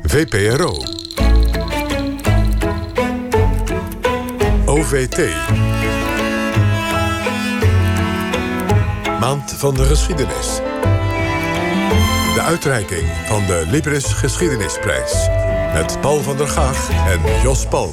VPRO. OVT. Maand van de geschiedenis. De uitreiking van de Libris Geschiedenisprijs. Met Paul van der Gaag en Jos Palm.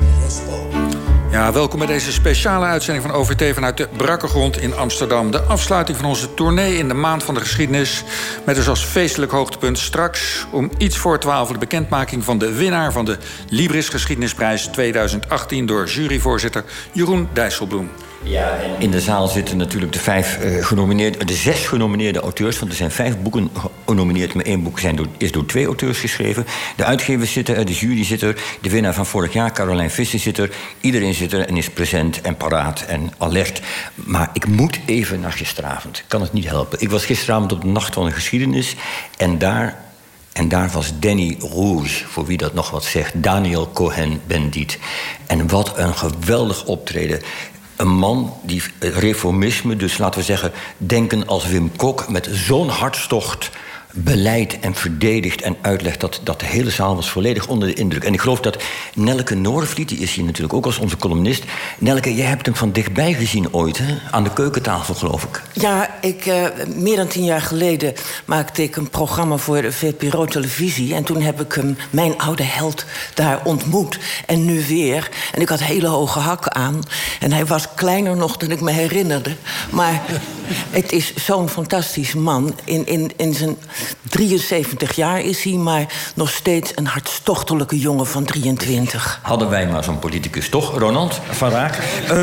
Ja, welkom bij deze speciale uitzending van OVT vanuit de Brakkengrond in Amsterdam. De afsluiting van onze tournee in de Maand van de Geschiedenis. Met dus als feestelijk hoogtepunt straks om iets voor 12 de bekendmaking van de winnaar van de Libris Geschiedenisprijs 2018 door juryvoorzitter Jeroen Dijsselbloem. Ja, en in de zaal zitten natuurlijk de 6 genomineerde auteurs. Want er zijn 5 boeken genomineerd, maar 1 boek is door 2 auteurs geschreven. De uitgevers zitten er, de jury zit er. De winnaar van vorig jaar, Caroline Visser, zit er. Iedereen zit er en is present en paraat en alert. Maar ik moet even naar gisteravond. Ik kan het niet helpen. Ik was gisteravond op de Nacht van de Geschiedenis. En daar was Danny Rouge, voor wie dat nog wat zegt. Daniel Cohen-Bendit. En wat een geweldig optreden. Een man die reformisme, dus laten we zeggen, denken als Wim Kok, met zo'n hartstocht beleidt en verdedigt en uitlegt dat de hele zaal was volledig onder de indruk. En ik geloof dat Nelleke Noorvliet, die is hier natuurlijk ook als onze columnist. Nelleke, jij hebt hem van dichtbij gezien ooit, hè? Aan de keukentafel, geloof ik. Ja, meer dan 10 jaar geleden maakte ik een programma voor de VPRO-televisie. En toen heb ik hem, mijn oude held, daar ontmoet. En nu weer. En ik had hele hoge hakken aan. En hij was kleiner nog dan ik me herinnerde. Maar het is zo'n fantastisch man. In zijn 73 jaar is hij, maar nog steeds een hartstochtelijke jongen van 23. Hadden wij maar zo'n politicus, toch, Ronald van Raak?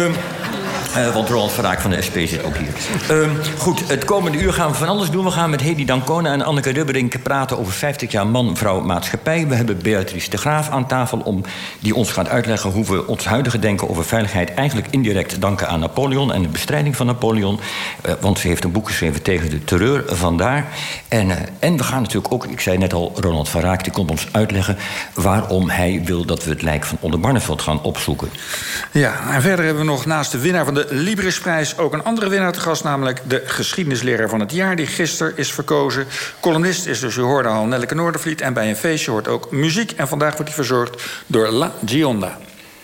Want Ronald van Raak van de SP zit ook hier. Goed, het komende uur gaan we van alles doen. We gaan met Hedy Dancona en Anneke Rubberink praten over 50 jaar man-vrouw maatschappij. We hebben Beatrice de Graaf aan tafel die ons gaat uitleggen hoe we ons huidige denken over veiligheid eigenlijk indirect danken aan Napoleon en de bestrijding van Napoleon. Want ze heeft een boek geschreven tegen de terreur vandaar. En we gaan natuurlijk ook, ik zei net al, Ronald van Raak, die komt ons uitleggen waarom hij wil dat we het lijk van Oldenbarneveld gaan opzoeken. Ja, en verder hebben we nog naast de winnaar van de Librisprijs ook een andere winnaar te gast, namelijk de geschiedenisleraar van het jaar die gisteren is verkozen. Columnist is dus, u hoorde al, Nelleke Noordervliet. En bij een feestje hoort ook muziek. En vandaag wordt hij verzorgd door La Gionda.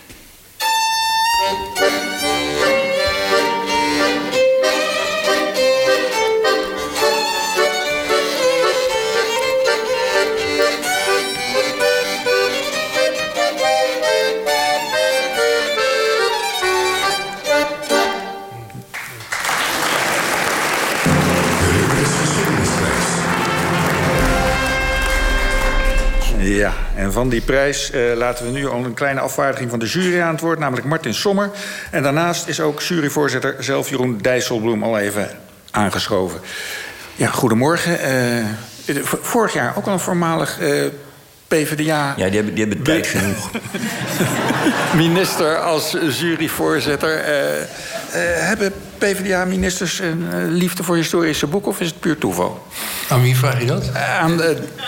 Ja, en van die prijs laten we nu al een kleine afvaardiging van de jury aan het woord, namelijk Martin Sommer. En daarnaast is ook juryvoorzitter zelf Jeroen Dijsselbloem al even aangeschoven. Ja, goedemorgen. Vorig jaar ook al een voormalig PvdA... Ja, die hebben tijd genoeg. Minister als juryvoorzitter. Hebben PvdA-ministers een liefde voor historische boeken of is het puur toeval? Aan wie vraag je dat? Aan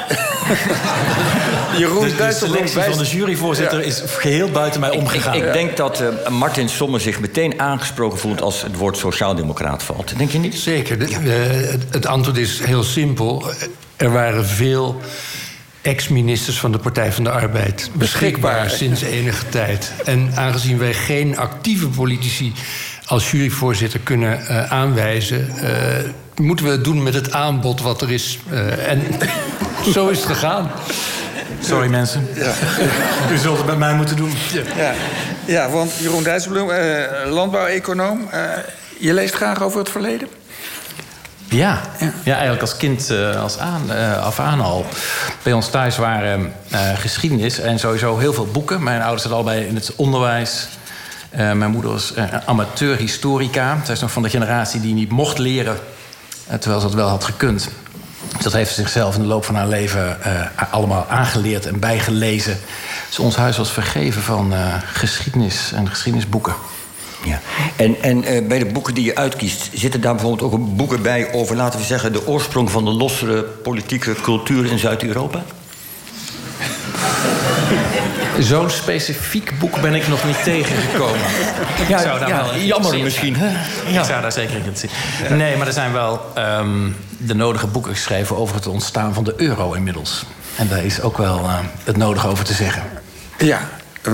Jeroen Dijsselbloem. De selectie van de juryvoorzitter is geheel buiten mij omgegaan. Ik denk dat Martin Sommer zich meteen aangesproken voelt als het woord sociaaldemocraat valt. Denk je niet? Zeker. Het antwoord is heel simpel. Er waren veel ex-ministers van de Partij van de Arbeid beschikbaar sinds enige tijd. En aangezien wij geen actieve politici als juryvoorzitter kunnen aanwijzen, moeten we het doen met het aanbod wat er is. En zo is het gegaan. Sorry mensen. Ja. U zult het met mij moeten doen. Ja, want Jeroen Dijsselbloem, landbouweconoom. Je leest graag over het verleden? Ja, eigenlijk als kind af aan al. Bij ons thuis waren geschiedenis en sowieso heel veel boeken. Mijn ouders zaten allebei in het onderwijs. Mijn moeder was amateur-historica. Zij is nog van de generatie die niet mocht leren, terwijl ze dat wel had gekund. Dus dat heeft ze zichzelf in de loop van haar leven allemaal aangeleerd en bijgelezen. Dus ons huis was vergeven van geschiedenis en geschiedenisboeken. Ja. En bij de boeken die je uitkiest, zitten daar bijvoorbeeld ook boeken bij over, laten we zeggen, de oorsprong van de lossere politieke cultuur in Zuid-Europa? Zo'n specifiek boek ben ik nog niet tegengekomen. Ja, ik zou daar wel jammer misschien, hè? Ja. Ik zou daar zeker in zien. Nee, maar er zijn wel de nodige boeken geschreven over het ontstaan van de euro inmiddels. En daar is ook wel het nodige over te zeggen. Ja,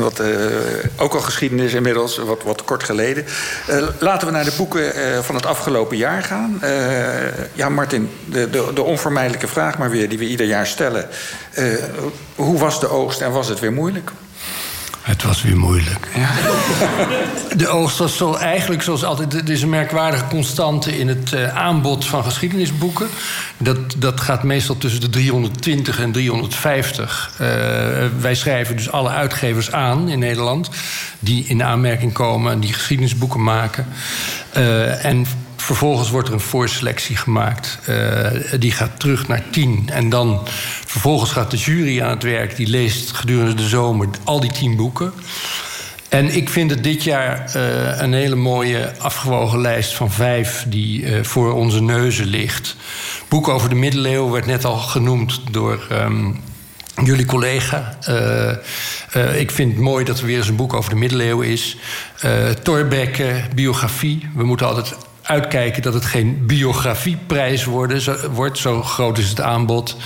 ook al geschiedenis inmiddels, wat kort geleden. Laten we naar de boeken van het afgelopen jaar gaan. Martin, de onvermijdelijke vraag maar weer die we ieder jaar stellen. Hoe was de oogst en was het weer moeilijk? Het was weer moeilijk. Ja. De oogst was eigenlijk zoals altijd. Er is een merkwaardige constante in het aanbod van geschiedenisboeken. Dat gaat meestal tussen de 320 en 350. Wij schrijven dus alle uitgevers aan in Nederland die in aanmerking komen en die geschiedenisboeken maken. En vervolgens wordt er een voorselectie gemaakt. Die gaat terug naar 10. En dan vervolgens gaat de jury aan het werk. Die leest gedurende de zomer al die 10 boeken. En ik vind het dit jaar een hele mooie afgewogen lijst van 5... die voor onze neuzen ligt. Boek over de middeleeuwen werd net al genoemd door jullie collega. Ik vind het mooi dat er weer eens een boek over de middeleeuwen is. Thorbecke, biografie. We moeten altijd uitkijken dat het geen biografieprijs wordt. Zo groot is het aanbod.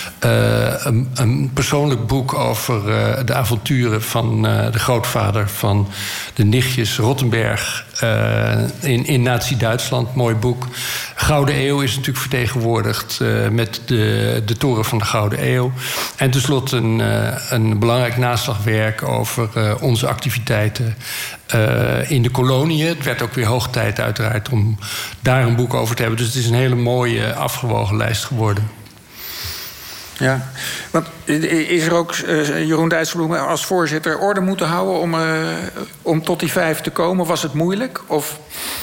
Een persoonlijk boek over de avonturen van de grootvader van de nichtjes Rottenberg in Nazi-Duitsland. Mooi boek. Gouden Eeuw is natuurlijk vertegenwoordigd met de toren van de Gouden Eeuw. En tenslotte een belangrijk naslagwerk over onze activiteiten in de koloniën. Het werd ook weer hoog tijd uiteraard om daar een boek over te hebben. Dus het is een hele mooie afgewogen lijst geworden. Ja, want is er ook, Jeroen Dijsselbloem, als voorzitter orde moeten houden om tot die 5 te komen? Was het moeilijk? Of...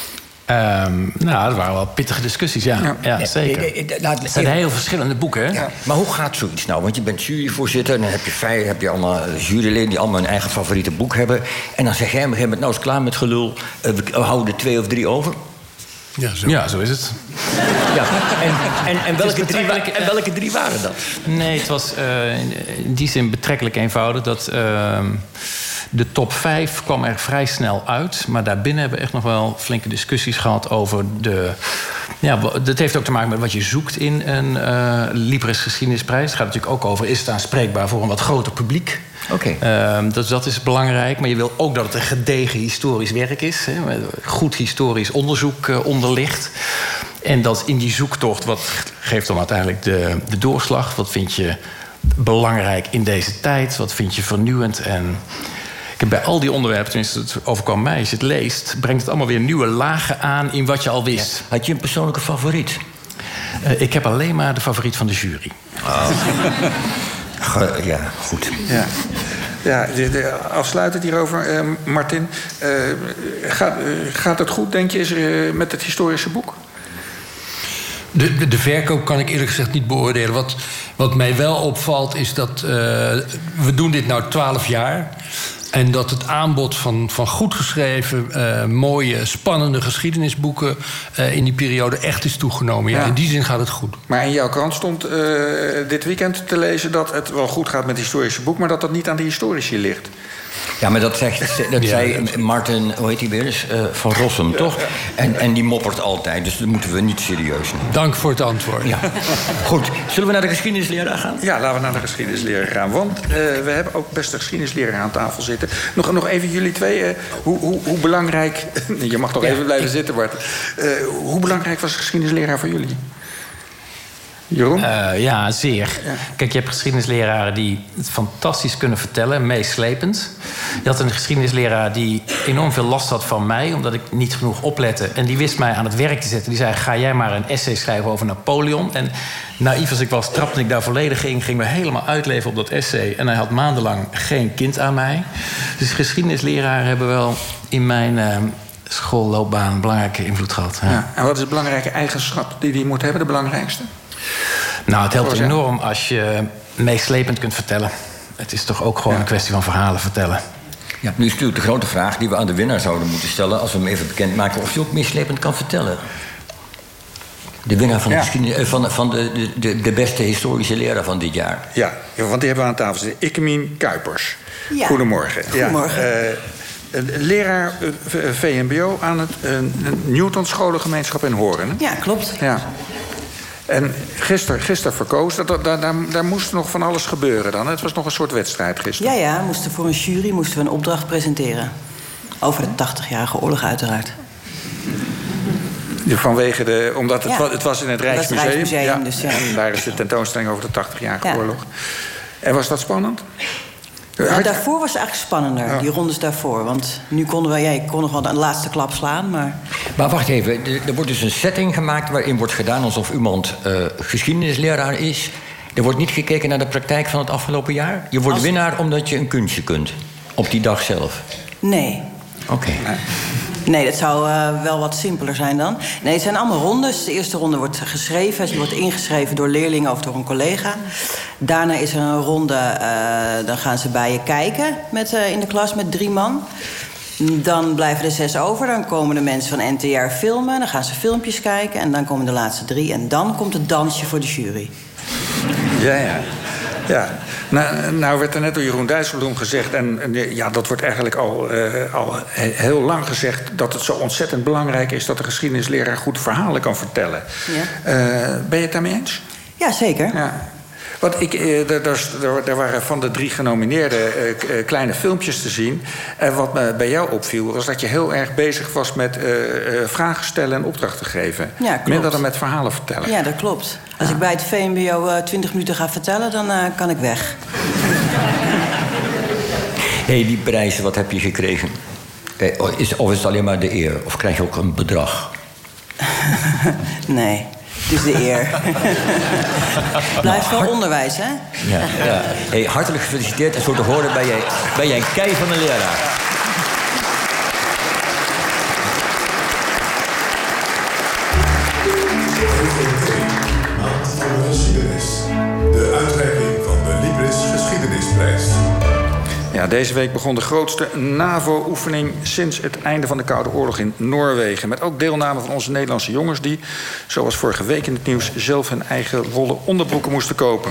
dat waren wel pittige discussies, ja zeker. Het zijn heel verschillende boeken, hè? Ja. Maar hoe gaat zoiets nou? Want je bent juryvoorzitter en dan heb je allemaal juryleden die allemaal hun eigen favoriete boek hebben. En dan zeg jij op een gegeven moment, nou is klaar met gelul, we houden er 2 of 3 over. Ja, zo is het. Ja. En welke 3 waren dat? Nee, het was in die zin betrekkelijk eenvoudig. Dat de top 5 kwam er vrij snel uit. Maar daarbinnen hebben we echt nog wel flinke discussies gehad over de... Ja, dat heeft ook te maken met wat je zoekt in een Libris Geschiedenisprijs. Het gaat natuurlijk ook over, is het aanspreekbaar voor een wat groter publiek? Okay. Dat is belangrijk, maar je wil ook dat het een gedegen historisch werk is. Hè, met goed historisch onderzoek onder ligt. En dat in die zoektocht, wat geeft dan uiteindelijk de doorslag? Wat vind je belangrijk in deze tijd? Wat vind je vernieuwend? En bij al die onderwerpen, tenminste het overkwam mij, als je het leest, brengt het allemaal weer nieuwe lagen aan in wat je al wist. Ja. Had je een persoonlijke favoriet? Ik heb alleen maar de favoriet van de jury. Oh. Ja, goed. Ja, afsluitend hierover, Martin. Gaat het goed, denk je, met het historische boek? De verkoop kan ik eerlijk gezegd niet beoordelen. Wat mij wel opvalt is dat we doen dit nou 12 jaar. En dat het aanbod van goed geschreven, mooie, spannende geschiedenisboeken in die periode echt is toegenomen. Ja, in die zin gaat het goed. Maar in jouw krant stond dit weekend te lezen dat het wel goed gaat met het historische boek, maar dat dat niet aan de historici ligt. Ja, maar dat zei Martin, hoe heet hij weer eens? Van Rossum, toch? En die moppert altijd, dus dat moeten we niet serieus nemen. Dank voor het antwoord. Ja. Goed, zullen we naar de geschiedenisleraar gaan? Ja, laten we naar de geschiedenisleraar gaan. Want we hebben ook best een geschiedenisleraar aan tafel zitten. Nog even jullie twee. Hoe belangrijk... Je mag toch even blijven zitten, Bart. Hoe belangrijk was geschiedenisleraar voor jullie? Jeroen? Ja, zeer. Ja. Kijk, je hebt geschiedenisleraren die het fantastisch kunnen vertellen, meeslepend. Je had een geschiedenisleraar die enorm veel last had van mij, omdat ik niet genoeg oplette. En die wist mij aan het werk te zetten. Die zei, ga jij maar een essay schrijven over Napoleon. En naïef als ik was, trapte ik daar volledig in, ging me helemaal uitleven op dat essay. En hij had maandenlang geen kind aan mij. Dus geschiedenisleraren hebben wel in mijn schoolloopbaan een belangrijke invloed gehad. Ja. Ja, en wat is de belangrijke eigenschap die moet hebben, de belangrijkste? Nou, het helpt enorm als je meeslepend kunt vertellen. Het is toch ook gewoon een kwestie van verhalen vertellen. Ja, nu is natuurlijk de grote vraag die we aan de winnaar zouden moeten stellen, als we hem even bekendmaken, of hij ook meeslepend kan vertellen. De winnaar van, de beste historische leraar van dit jaar. Ja, want die hebben we aan tafel zitten. Ikemien Kuipers. Ja. Goedemorgen. Goedemorgen. Ja, leraar VMBO aan het Newton Scholengemeenschap in Hoorn. Ja, klopt. Ja. En gisteren verkoos, daar moest nog van alles gebeuren dan. Het was nog een soort wedstrijd gisteren. Ja, voor een jury moesten we een opdracht presenteren. Over de 80-jarige oorlog uiteraard. Omdat het was in het Rijksmuseum. Ja. Dus, ja. En daar is de tentoonstelling over de 80-jarige oorlog. En was dat spannend? Daarvoor was het eigenlijk spannender, die rondes daarvoor. Want nu konden we, ik kon nog wel de laatste klap slaan, maar... Maar wacht even, er wordt dus een setting gemaakt waarin wordt gedaan alsof iemand geschiedenisleraar is. Er wordt niet gekeken naar de praktijk van het afgelopen jaar? Je wordt winnaar omdat je een kunstje kunt, op die dag zelf? Nee. Oké. Nee, dat zou wel wat simpeler zijn dan. Nee, het zijn allemaal rondes. De eerste ronde wordt geschreven. Die wordt ingeschreven door leerlingen of door een collega. Daarna is er een ronde, dan gaan ze bij je kijken in de klas met 3 man. Dan blijven er 6 over. Dan komen de mensen van NTR filmen. Dan gaan ze filmpjes kijken. En dan komen de laatste 3. En dan komt het dansje voor de jury. Ja. Nou werd er net door Jeroen Dijsselbloem gezegd... en dat wordt eigenlijk al heel lang gezegd... dat het zo ontzettend belangrijk is... dat de geschiedenisleraar goed verhalen kan vertellen. Ja. Ben je het daarmee eens? Ja, zeker. Ja. Want er waren van de 3 genomineerden kleine filmpjes te zien. En wat me bij jou opviel, was dat je heel erg bezig was met vragen stellen en opdrachten geven. Ja, klopt. Minder dan met verhalen vertellen. Ja, dat klopt. Als ik bij het VMBO 20 minuten ga vertellen, dan kan ik weg. Die prijzen, wat heb je gekregen? Of is het alleen maar de eer? Of krijg je ook een bedrag? Nee. Het is de eer. Blijft wel onderwijs, hè? Ja. Hartelijk gefeliciteerd. En zo te horen ben jij een kei van een leraar. Maand van de geschiedenis. De uitreiking van de Libris Geschiedenisprijs. Ja, deze week begon de grootste NAVO-oefening sinds het einde van de Koude Oorlog in Noorwegen. Met ook deelname van onze Nederlandse jongens die, zoals vorige week in het nieuws, zelf hun eigen wollen onderbroeken moesten kopen.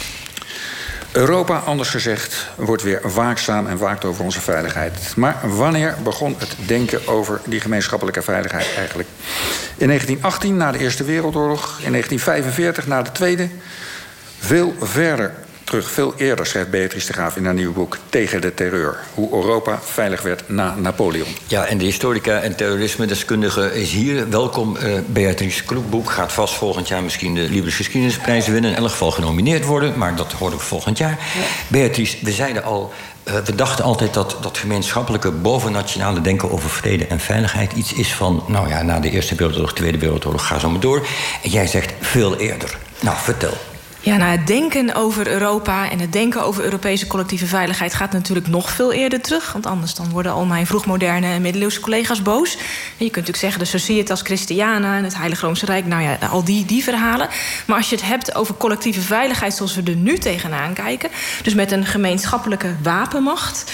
Europa, anders gezegd, wordt weer waakzaam en waakt over onze veiligheid. Maar wanneer begon het denken over die gemeenschappelijke veiligheid eigenlijk? In 1918, na de Eerste Wereldoorlog. In 1945, na de Tweede. Veel verder terug, veel eerder, schrijft Beatrice de Graaf in haar nieuwe boek Tegen de terreur. Hoe Europa veilig werd na Napoleon. Ja, en de historica en terrorisme-deskundige is hier. Welkom, Beatrice. Kloekboek gaat vast volgend jaar misschien de Libris Geschiedenisprijs winnen. In elk geval genomineerd worden, maar dat horen we volgend jaar. Ja. Beatrice, we zeiden al, we dachten altijd dat gemeenschappelijke bovennationale denken over vrede en veiligheid iets is van, na de Eerste Wereldoorlog, Tweede Wereldoorlog, ga zo maar door. En jij zegt veel eerder. Nou, vertel. Ja, het denken over Europa en het denken over Europese collectieve veiligheid gaat natuurlijk nog veel eerder terug. Want anders dan worden al mijn vroegmoderne en middeleeuwse collega's boos. En je kunt natuurlijk zeggen de Societas Christiana en het Heilige Roomse Rijk. Al die verhalen. Maar als je het hebt over collectieve veiligheid zoals we er nu tegenaan kijken. Dus met een gemeenschappelijke wapenmacht,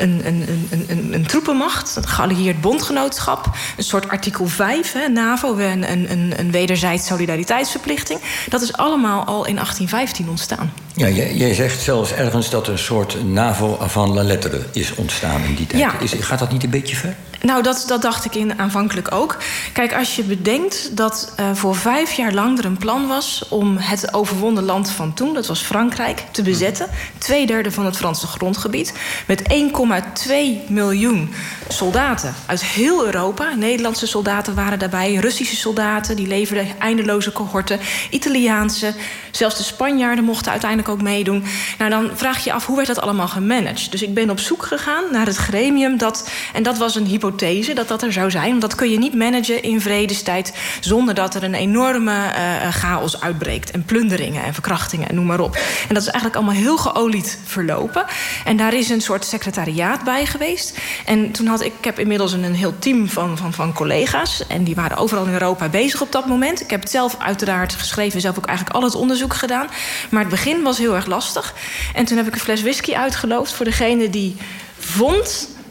een troepenmacht, een geallieerd bondgenootschap, een soort artikel 5, NAVO, een wederzijds solidariteitsverplichting. Dat is allemaal al in 1815 ontstaan. Ja, jij zegt zelfs ergens dat een soort NAVO van la lettre is ontstaan in die tijd. Ja. Gaat dat niet een beetje ver? Nou, dat dacht ik aanvankelijk ook. Kijk, als je bedenkt dat voor 5 jaar lang er een plan was om het overwonnen land van toen, dat was Frankrijk, te bezetten. 2/3 van het Franse grondgebied. Met 1,2 miljoen soldaten uit heel Europa. Nederlandse soldaten waren daarbij, Russische soldaten, die leverden eindeloze cohorten, Italiaanse, zelfs de Spanjaarden mochten uiteindelijk ook meedoen. Nou, dan vraag je je af, hoe werd dat allemaal gemanaged? Dus ik ben op zoek gegaan naar het gremium en dat was een hypothese dat er zou zijn. Want dat kun je niet managen in vredestijd zonder dat er een enorme chaos uitbreekt. En plunderingen en verkrachtingen en noem maar op. En dat is eigenlijk allemaal heel geolied verlopen. En daar is een soort secretariaat bij geweest. En toen ik heb inmiddels een heel team van collega's. En die waren overal in Europa bezig op dat moment. Ik heb het zelf uiteraard geschreven, zelf ook eigenlijk al het onderzoek gedaan. Maar het begin was heel erg lastig. En toen heb ik een fles whisky uitgeloofd voor degene die vond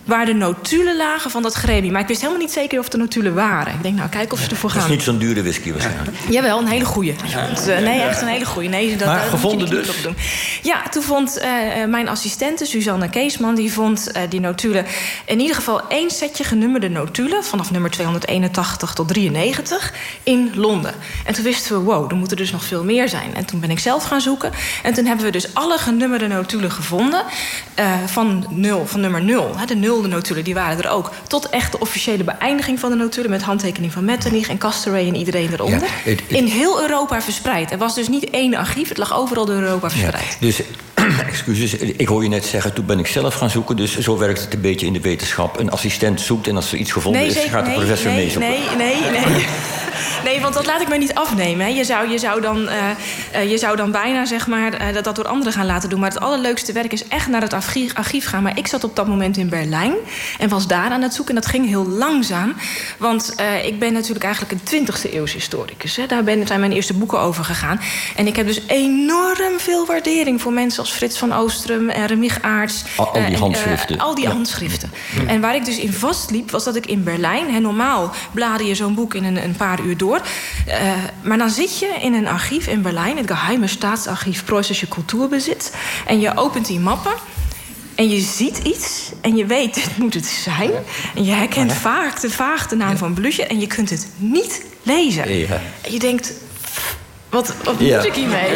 waar de notulen lagen van dat gremium. Maar ik wist helemaal niet zeker of de notulen waren. Ik denk, nou, kijk of ze ervoor gaan. Dat is niet zo'n dure whisky waarschijnlijk. Jawel, een hele goeie. Nee, echt een hele goeie. Nee, maar gevonden dus? Ja, toen vond mijn assistente, Suzanne Keesman... die vond die notulen in ieder geval 1 setje genummerde notulen... vanaf nummer 281 tot 93 in Londen. En toen wisten we, wow, er moeten dus nog veel meer zijn. En toen ben ik zelf gaan zoeken. En toen hebben we dus alle genummerde notulen gevonden... van nummer 0. De nulde notulen, die waren er ook. Tot echt de officiële beëindiging van de notulen... met handtekening van Metternich en Castlereagh en iedereen eronder. Ja, in heel Europa verspreid. Er was dus niet één archief, het lag overal door Europa verspreid. Ja, dus, excuses, ik hoor je net zeggen... toen ben ik zelf gaan zoeken, dus zo werkt het een beetje in de wetenschap. Een assistent zoekt en als er iets gevonden is... gaat de professor mee zoeken. Nee, want dat laat ik me niet afnemen. Hè. Je zou dan bijna zeg maar, dat door anderen gaan laten doen. Maar het allerleukste werk is echt naar het archief gaan. Maar ik zat op dat moment in Berlijn en was daar aan het zoeken. En dat ging heel langzaam. Want ik ben natuurlijk eigenlijk een 20e eeuws historicus. Hè. Daar zijn mijn eerste boeken over gegaan. En ik heb dus enorm veel waardering voor mensen als Frits van Oostrum en Remig Aerts. Al die handschriften. Al die handschriften. En waar ik dus in vastliep, was dat ik in Berlijn... normaal blader je zo'n boek in een paar uur door... maar dan zit je in een archief in Berlijn... het geheime staatsarchief Preußische Kulturbesitz... en je opent die mappen... en je ziet iets en je weet, dit moet het zijn. En je herkent vaag de naam van Blücher... en je kunt het niet lezen. Ja. En je denkt... Wat moet ik hiermee?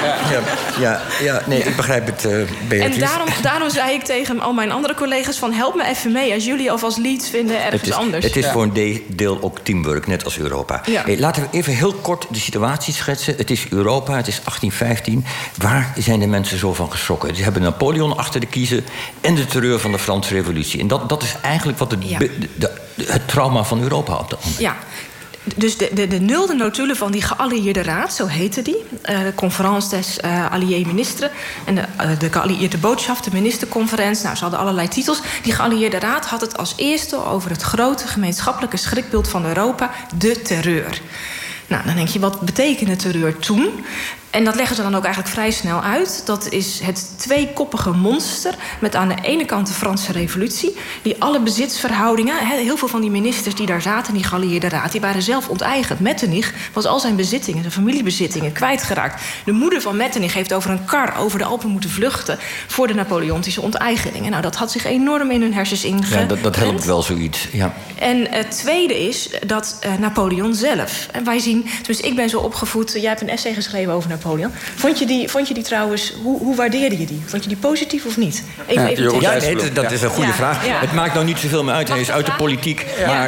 Nee, ik begrijp het, Beatrice. En daarom zei ik tegen al mijn andere collega's... van help me even mee als jullie alvast leads vinden ergens anders. Het is voor een deel ook teamwork, net als Europa. Ja. Hey, laten we even heel kort de situatie schetsen. Het is Europa, het is 1815. Waar zijn de mensen zo van geschrokken? Ze hebben Napoleon achter de kiezen... en de terreur van de Franse revolutie. En dat is eigenlijk wat het trauma van Europa op de moment. Ja. Dus de nulde notulen van die geallieerde raad, zo heette die... de Conference des Alliés Ministeren... en de geallieerde boodschap, de ministerconferentie... nou, ze hadden allerlei titels. Die geallieerde raad had het als eerste over het grote gemeenschappelijke schrikbeeld van Europa... de terreur. Nou, dan denk je, wat betekende terreur toen? En dat leggen ze dan ook eigenlijk vrij snel uit. Dat is het tweekoppige monster met aan de ene kant de Franse revolutie... die alle bezitsverhoudingen, heel veel van die ministers die daar zaten... in die geallieerde raad, die waren zelf onteigend. Metternich was al zijn bezittingen, zijn familiebezittingen, kwijtgeraakt. De moeder van Metternich heeft over een kar over de Alpen moeten vluchten... voor de Napoleontische onteigeningen. Nou, dat had zich enorm in hun hersens ingeprent. Ja, dat helpt wel zoiets, ja. En het tweede is dat Napoleon zelf... en wij zien, tenminste ik ben zo opgevoed... jij hebt een essay geschreven over Napoleon. Vond je die trouwens, hoe waardeerde je die? Vond je die positief of niet? Dat is een goede vraag. Ja. Het maakt nou niet zoveel meer uit. Hij is uit de politiek. Ja. Maar...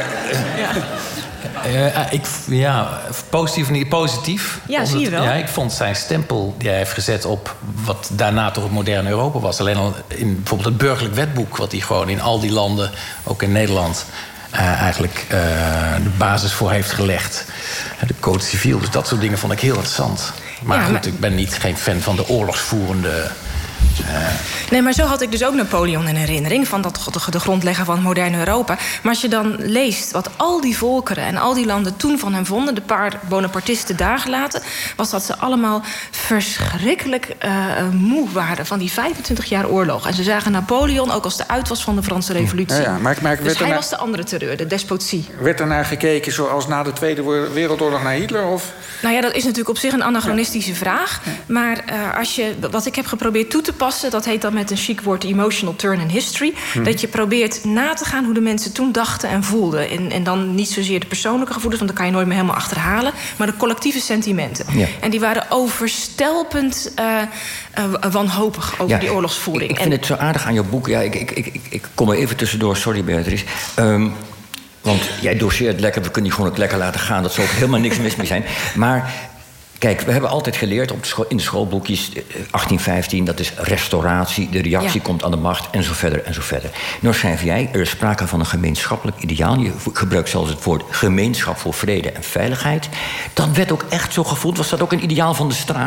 positief of niet positief. Ja, zie je wel. Ja, ik vond zijn stempel die hij heeft gezet op wat daarna toch het moderne Europa was. Alleen al in bijvoorbeeld het burgerlijk wetboek... wat hij gewoon in al die landen, ook in Nederland... eigenlijk de basis voor heeft gelegd. De Code Civil, dus dat soort dingen vond ik heel interessant. Maar goed, ik ben geen fan van de oorlogsvoerende... Nee, maar zo had ik dus ook Napoleon in herinnering... van de grondlegger van het moderne Europa. Maar als je dan leest wat al die volkeren en al die landen toen van hem vonden... de paar Bonapartisten daar gelaten... was dat ze allemaal verschrikkelijk moe waren... van die 25 jaar oorlog. En ze zagen Napoleon ook als de uitwas van de Franse revolutie. Ja, maar dus hij was de andere terreur, de despotie. Werd er naar gekeken zoals na de Tweede Wereldoorlog naar Hitler? Of? Nou ja, dat is natuurlijk op zich een anachronistische vraag. Maar wat ik heb geprobeerd toe te passen... dat heet dan met een chic woord emotional turn in history... dat je probeert na te gaan hoe de mensen toen dachten en voelden. En dan niet zozeer de persoonlijke gevoelens... want dat kan je nooit meer helemaal achterhalen... maar de collectieve sentimenten. Ja. En die waren overstelpend wanhopig over die oorlogsvoering. Ik vind het zo aardig aan jouw boek. Ja, ik kom er even tussendoor, sorry Beatrice... want jij doseert lekker, we kunnen die gewoon ook lekker laten gaan. Dat zou ook helemaal niks mis mee zijn. Maar kijk, we hebben altijd geleerd in de schoolboekjes 1815... dat is restauratie, de reactie komt aan de macht en zo verder en zo verder. Nou schrijf jij, er is sprake van een gemeenschappelijk ideaal. Je gebruikt zelfs het woord gemeenschap voor vrede en veiligheid. Dat werd ook echt zo gevoeld. Was dat ook een ideaal van de straat?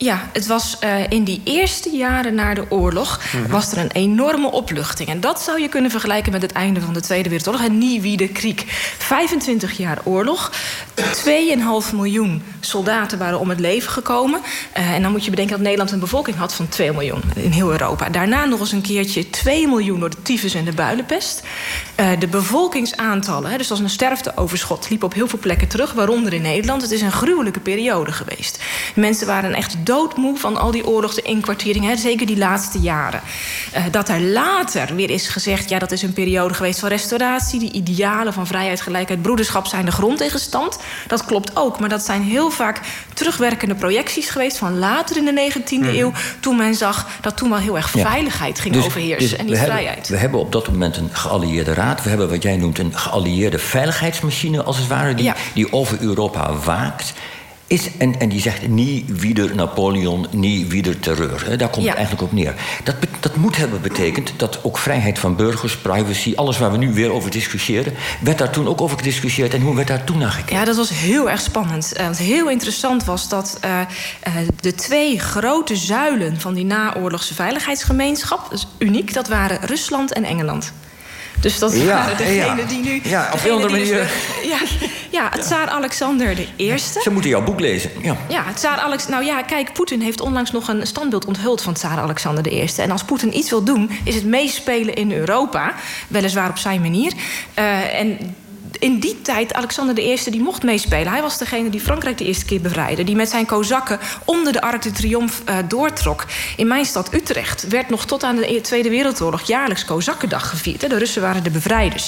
Ja, het was in die eerste jaren na de oorlog was er een enorme opluchting. En dat zou je kunnen vergelijken met het einde van de Tweede Wereldoorlog. En Nie Krieg. 25 jaar oorlog. 2,5 miljoen soldaten waren om het leven gekomen. En dan moet je bedenken dat Nederland een bevolking had van 2 miljoen in heel Europa. Daarna nog eens een keertje 2 miljoen door de tyfus en de builenpest. De bevolkingsaantallen, dus dat was een sterfteoverschot, liep op heel veel plekken terug, waaronder in Nederland. Het is een gruwelijke periode geweest. Mensen waren echt doodmoe van al die oorlog, de inkwartering, zeker die laatste jaren. Dat er later weer is gezegd, ja, dat is een periode geweest van restauratie. Die idealen van vrijheid, gelijkheid, broederschap zijn de grond in gestand. Dat klopt ook, maar dat zijn heel vaak terugwerkende projecties geweest van later in de 19e eeuw, toen men zag dat toen wel heel erg veiligheid ging overheersen en niet vrijheid. We hebben op dat moment een geallieerde raad. We hebben wat jij noemt een geallieerde veiligheidsmachine, als het ware, die over Europa waakt. En die zegt, nie wieder Napoleon, nie wieder terreur. Daar komt het eigenlijk op neer. Dat moet hebben betekend dat ook vrijheid van burgers, privacy, alles waar we nu weer over discussiëren, werd daar toen ook over gediscussieerd. En hoe werd daar toen naar gekeken? Ja, dat was heel erg spannend. Wat heel interessant was dat de 2 grote zuilen van die naoorlogse veiligheidsgemeenschap, dat is uniek, dat waren Rusland en Engeland. Dus dat waren degenen die nu... Ja, op een andere manier... Tsaar Alexander I. Ze moeten jouw boek lezen. Tsaar Alexander... Nou ja, kijk, Poetin heeft onlangs nog een standbeeld onthuld van Tsaar Alexander I. En als Poetin iets wil doen, is het meespelen in Europa. Weliswaar op zijn manier. En in die tijd, Alexander I die mocht meespelen. Hij was degene die Frankrijk de eerste keer bevrijdde. Die met zijn Kozakken onder de Arc de Triomphe doortrok. In mijn stad Utrecht werd nog tot aan de Tweede Wereldoorlog jaarlijks Kozakkendag gevierd. De Russen waren de bevrijders.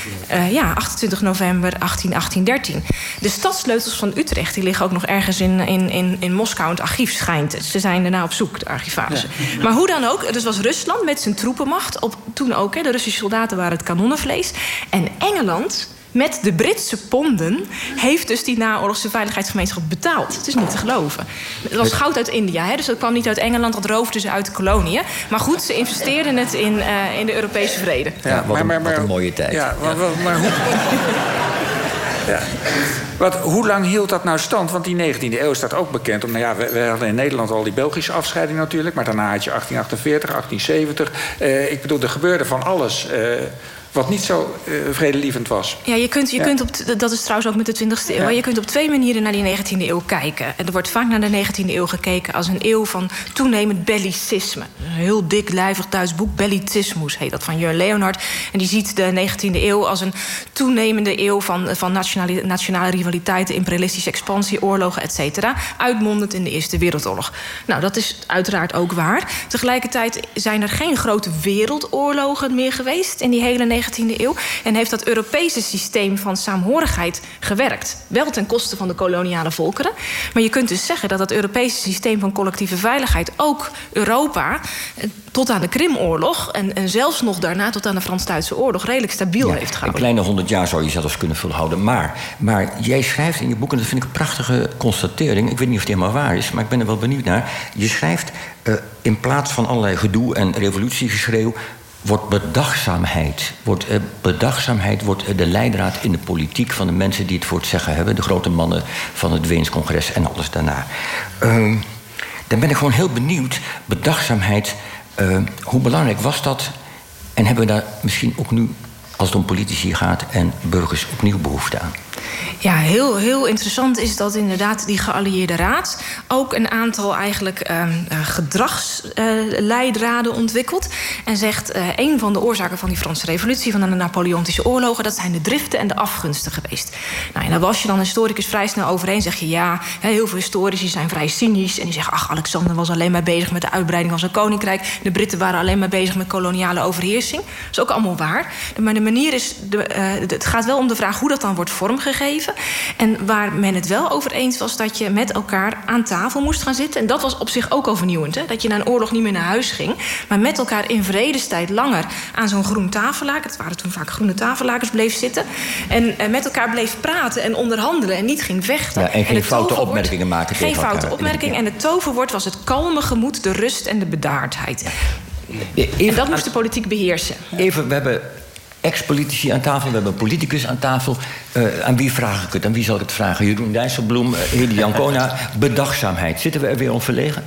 28 november 1813. De stadssleutels van Utrecht die liggen ook nog ergens in Moskou in het archief, schijnt het. Ze zijn daarna op zoek, de archivarissen. Ja. Maar hoe dan ook, dus was Rusland met zijn troepenmacht. Toen ook, de Russische soldaten waren het kanonnenvlees. En Engeland, met de Britse ponden, heeft dus die naoorlogse veiligheidsgemeenschap betaald. Het is niet te geloven. Het was goud uit India, dus dat kwam niet uit Engeland. Dat roofden ze uit de koloniën. Maar goed, ze investeerden het in de Europese vrede. Ja, wat een mooie tijd. Ja, maar hoe... hoe lang hield dat nou stand? Want die 19e eeuw staat ook bekend. We hadden in Nederland al die Belgische afscheiding natuurlijk. Maar daarna had je 1848, 1870. Ik bedoel, er gebeurde van alles... wat niet zo vredelievend was. Ja, je kunt dat is trouwens ook met de 20e eeuw. Ja. Je kunt op 2 manieren naar die 19e eeuw kijken. En er wordt vaak naar de 19e eeuw gekeken als een eeuw van toenemend bellicisme. Een heel dik, lijvig Duits boek, Bellicismus heet dat, van Jörn Leonhard. En die ziet de 19e eeuw als een toenemende eeuw van nationale rivaliteiten, imperialistische expansie, oorlogen, et cetera, uitmondend in de Eerste Wereldoorlog. Nou, dat is uiteraard ook waar. Tegelijkertijd zijn er geen grote wereldoorlogen meer geweest in die hele 19e eeuw. En heeft dat Europese systeem van saamhorigheid gewerkt. Wel ten koste van de koloniale volkeren. Maar je kunt dus zeggen dat het Europese systeem van collectieve veiligheid ook Europa tot aan de Krimoorlog en zelfs nog daarna tot aan de Frans-Duitse oorlog redelijk stabiel heeft gehouden. Een kleine 100 jaar zou je zelfs kunnen volhouden. Maar jij schrijft in je boek, en dat vind ik een prachtige constatering. Ik weet niet of het helemaal waar is, maar ik ben er wel benieuwd naar. Je schrijft, in plaats van allerlei gedoe en revolutiegeschreeuw, wordt bedachtzaamheid wordt de leidraad in de politiek van de mensen die het voor het zeggen hebben. De grote mannen van het Weens Congres en alles daarna. Dan ben ik gewoon heel benieuwd. Bedachtzaamheid, hoe belangrijk was dat? En hebben we daar misschien ook nu, als het om politici gaat en burgers, opnieuw behoefte aan? Ja, heel interessant is dat inderdaad die geallieerde raad ook een aantal eigenlijk gedragsleidraden ontwikkelt. En zegt, een van de oorzaken van die Franse revolutie, van de Napoleontische oorlogen, dat zijn de driften en de afgunsten geweest. Nou, en daar was je dan historicus vrij snel overheen. Zeg je, ja, heel veel historici zijn vrij cynisch. En die zeggen, ach, Alexander was alleen maar bezig met de uitbreiding van zijn koninkrijk. De Britten waren alleen maar bezig met koloniale overheersing. Dat is ook allemaal waar. Maar de manier is, het gaat wel om de vraag hoe dat dan wordt vormgegeven. En waar men het wel over eens was, dat je met elkaar aan tafel moest gaan zitten. En dat was op zich ook al vernieuwend. Hè? Dat je na een oorlog niet meer naar huis ging, maar met elkaar in vredestijd langer aan zo'n groen tafellaken, het waren toen vaak groene tafellakens, bleef zitten. En met elkaar bleef praten en onderhandelen en niet ging vechten. Ja, en geen foute opmerkingen maken tegen elkaar. Geen foute opmerkingen. En het toverwoord was het kalme gemoed, de rust en de bedaardheid. En dat moest de politiek beheersen. Even, we hebben ex-politici aan tafel, we hebben een politicus aan tafel. Aan wie vraag ik het? Aan wie zal ik het vragen? Jeroen Dijsselbloem, Hedy Ancona. Bedachtzaamheid. Zitten we er weer om verlegen?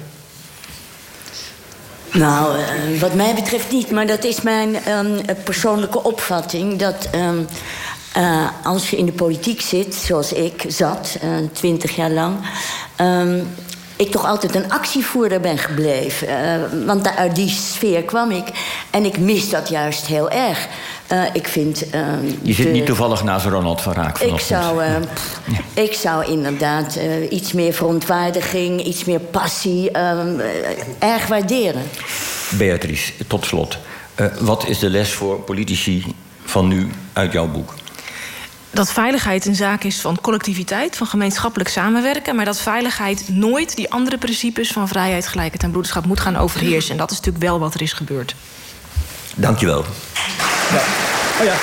Nou, wat mij betreft niet. Maar dat is mijn persoonlijke opvatting. Dat als je in de politiek zit, zoals ik zat, 20 jaar lang... ik toch altijd een actievoerder ben gebleven. Want uit die sfeer kwam ik. En ik mis dat juist heel erg. Ik vind... Je zit niet toevallig naast Ronald van Raak Ik zou inderdaad iets meer verontwaardiging, iets meer passie erg waarderen. Beatrice, tot slot. Wat is de les voor politici van nu uit jouw boek? Dat veiligheid een zaak is van collectiviteit, van gemeenschappelijk samenwerken, maar dat veiligheid nooit die andere principes van vrijheid, gelijkheid en broederschap moet gaan overheersen. En dat is natuurlijk wel wat er is gebeurd. Dankjewel. Ja. Oh ja,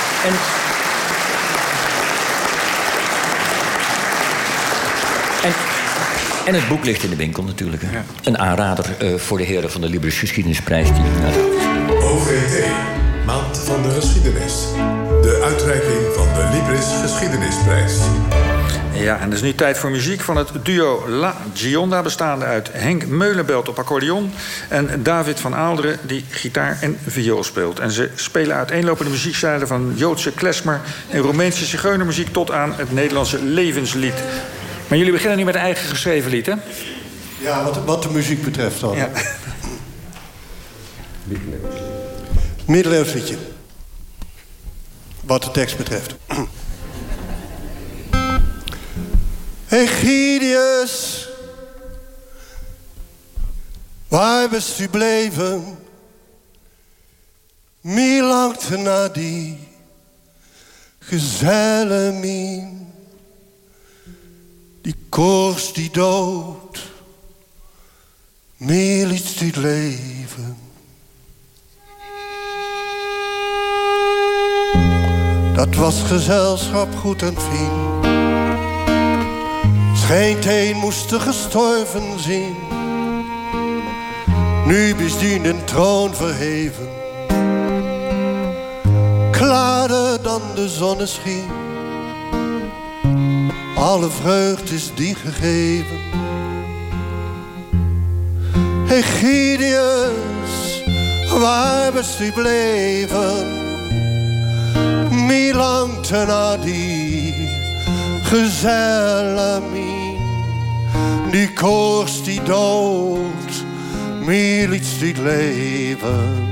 en het boek ligt in de winkel natuurlijk. Ja. Een aanrader voor de heren van de Libris Geschiedenisprijs. OVT, Maand van de Geschiedenis. De uitreiking van de Libris Geschiedenisprijs. Ja, en het is nu tijd voor muziek van het duo La Gionda... bestaande uit Henk Meulenbelt op accordeon... en David van Aalderen, die gitaar en viool speelt. En ze spelen uiteenlopende muziekstijlen van Joodse klezmer... en Roemeense zigeunermuziek tot aan het Nederlandse levenslied. Maar jullie beginnen nu met een eigen geschreven lied, hè? Ja, wat de muziek betreft dan. Ja. Middeleeuws liedje. Wat de tekst betreft. Egidius, waar bist u bleven? Wie langte naar die gezellen mien? Die koers die dood, meer iets die leven. Dat was gezelschap goed en fijn. Schijnt een moesten gestorven zien. Nu is die een troon verheven. Klaarder dan de zonneschijn. Alle vreugd is die gegeven. Egidius, waar bist u bleven? Wie langte naar die gezellen mien? Die koers die dood, meer iets die leven.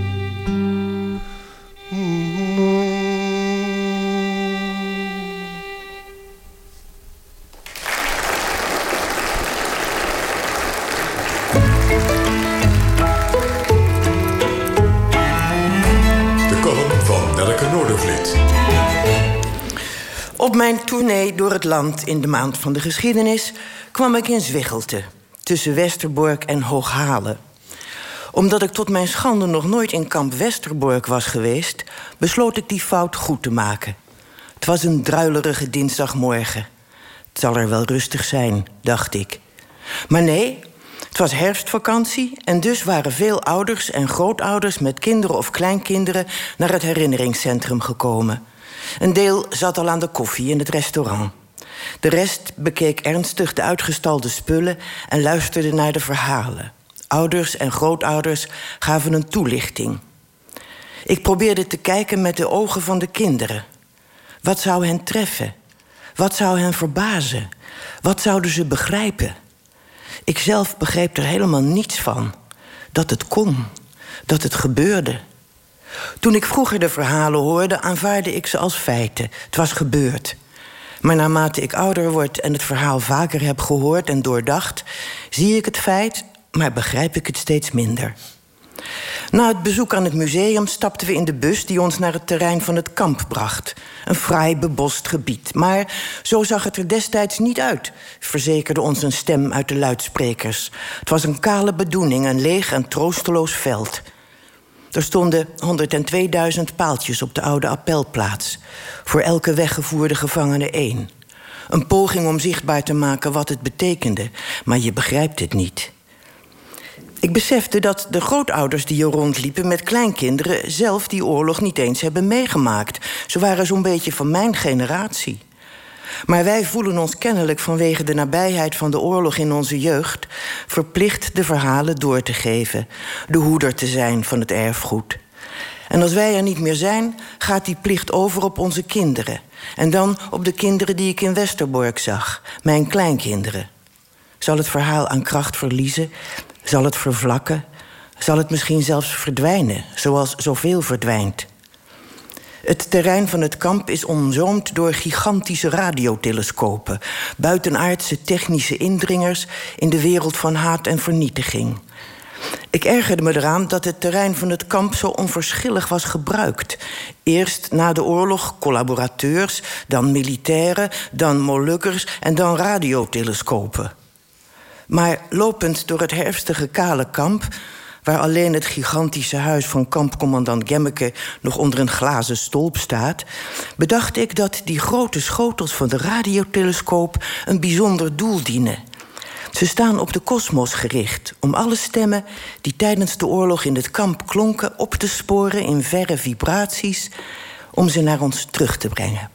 Op mijn tournee door het land in de Maand van de Geschiedenis kwam ik in Zwichtelte, tussen Westerbork en Hooghalen. Omdat ik tot mijn schande nog nooit in kamp Westerbork was geweest, besloot ik die fout goed te maken. Het was een druilerige dinsdagmorgen. Het zal er wel rustig zijn, dacht ik. Maar nee, het was herfstvakantie en dus waren veel ouders en grootouders met kinderen of kleinkinderen naar het herinneringscentrum gekomen. Een deel zat al aan de koffie in het restaurant. De rest bekeek ernstig de uitgestalde spullen en luisterde naar de verhalen. Ouders en grootouders gaven een toelichting. Ik probeerde te kijken met de ogen van de kinderen. Wat zou hen treffen? Wat zou hen verbazen? Wat zouden ze begrijpen? Ik zelf begreep er helemaal niets van. Dat het kon. Dat het gebeurde. Toen ik vroeger de verhalen hoorde, aanvaarde ik ze als feiten. Het was gebeurd. Maar naarmate ik ouder word en het verhaal vaker heb gehoord en doordacht, zie ik het feit, maar begrijp ik het steeds minder. Na het bezoek aan het museum stapten we in de bus die ons naar het terrein van het kamp bracht. Een fraai bebost gebied. Maar zo zag het er destijds niet uit, verzekerde ons een stem uit de luidsprekers. Het was een kale bedoeling, een leeg en troosteloos veld. Er stonden 102.000 paaltjes op de oude appelplaats. Voor elke weggevoerde gevangene 1. Een poging om zichtbaar te maken wat het betekende, maar je begrijpt het niet. Ik besefte dat de grootouders die hier rondliepen met kleinkinderen zelf die oorlog niet eens hebben meegemaakt. Ze waren zo'n beetje van mijn generatie. Maar wij voelen ons kennelijk vanwege de nabijheid van de oorlog in onze jeugd verplicht de verhalen door te geven, de hoeder te zijn van het erfgoed. En als wij er niet meer zijn, gaat die plicht over op onze kinderen. En dan op de kinderen die ik in Westerbork zag, mijn kleinkinderen. Zal het verhaal aan kracht verliezen? Zal het vervlakken? Zal het misschien zelfs verdwijnen, zoals zoveel verdwijnt? Het terrein van het kamp is omzoomd door gigantische radiotelescopen, buitenaardse technische indringers in de wereld van haat en vernietiging. Ik ergerde me eraan dat het terrein van het kamp zo onverschillig was gebruikt. Eerst na de oorlog collaborateurs, dan militairen, dan Molukkers en dan radiotelescopen. Maar lopend door het herfstige kale kamp, waar alleen het gigantische huis van kampcommandant Gemmeke nog onder een glazen stolp staat, bedacht ik dat die grote schotels van de radiotelescoop een bijzonder doel dienen. Ze staan op de kosmos gericht om alle stemmen die tijdens de oorlog in het kamp klonken op te sporen in verre vibraties, om ze naar ons terug te brengen.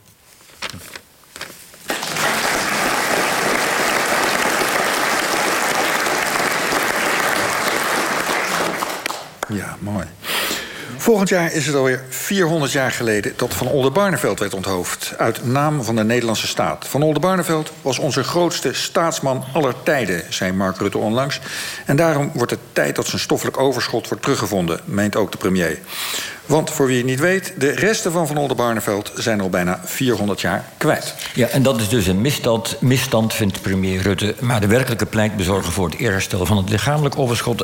Ja, mooi. Volgend jaar is het alweer 400 jaar geleden dat Van Oldenbarnevelt werd onthoofd uit naam van de Nederlandse staat. Van Oldenbarnevelt was onze grootste staatsman aller tijden, zei Mark Rutte onlangs. En daarom wordt het tijd dat zijn stoffelijk overschot wordt teruggevonden, meent ook de premier. Want voor wie het niet weet, de resten van Oldenbarnevelt zijn al bijna 400 jaar kwijt. Ja, en dat is dus een misstand, vindt premier Rutte. Maar de werkelijke pleitbezorger voor het eerherstel van het lichamelijk overschot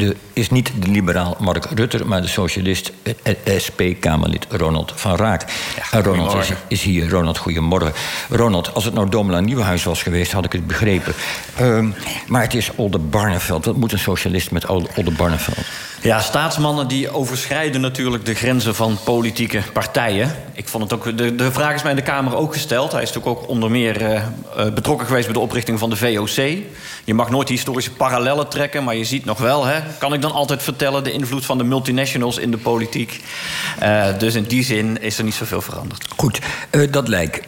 is niet de liberaal Mark Rutte, maar de socialist SP-Kamerlid Ronald van Raak. Ja, en Ronald is hier. Ronald, goedemorgen. Ronald, als het nou Domela Nieuwenhuis was geweest, had ik het begrepen. Maar het is Oldenbarnevelt. Wat moet een socialist met Oldenbarnevelt? Ja, staatsmannen die overschrijden natuurlijk de grenzen van politieke partijen. Ik vond het ook, de vraag is mij in de Kamer ook gesteld. Hij is natuurlijk ook onder meer betrokken geweest bij de oprichting van de VOC. Je mag nooit historische parallellen trekken, maar je ziet nog wel, kan ik dan altijd vertellen, de invloed van de multinationals in de politiek. Dus in die zin is er niet zoveel veranderd. Goed, dat lijkt.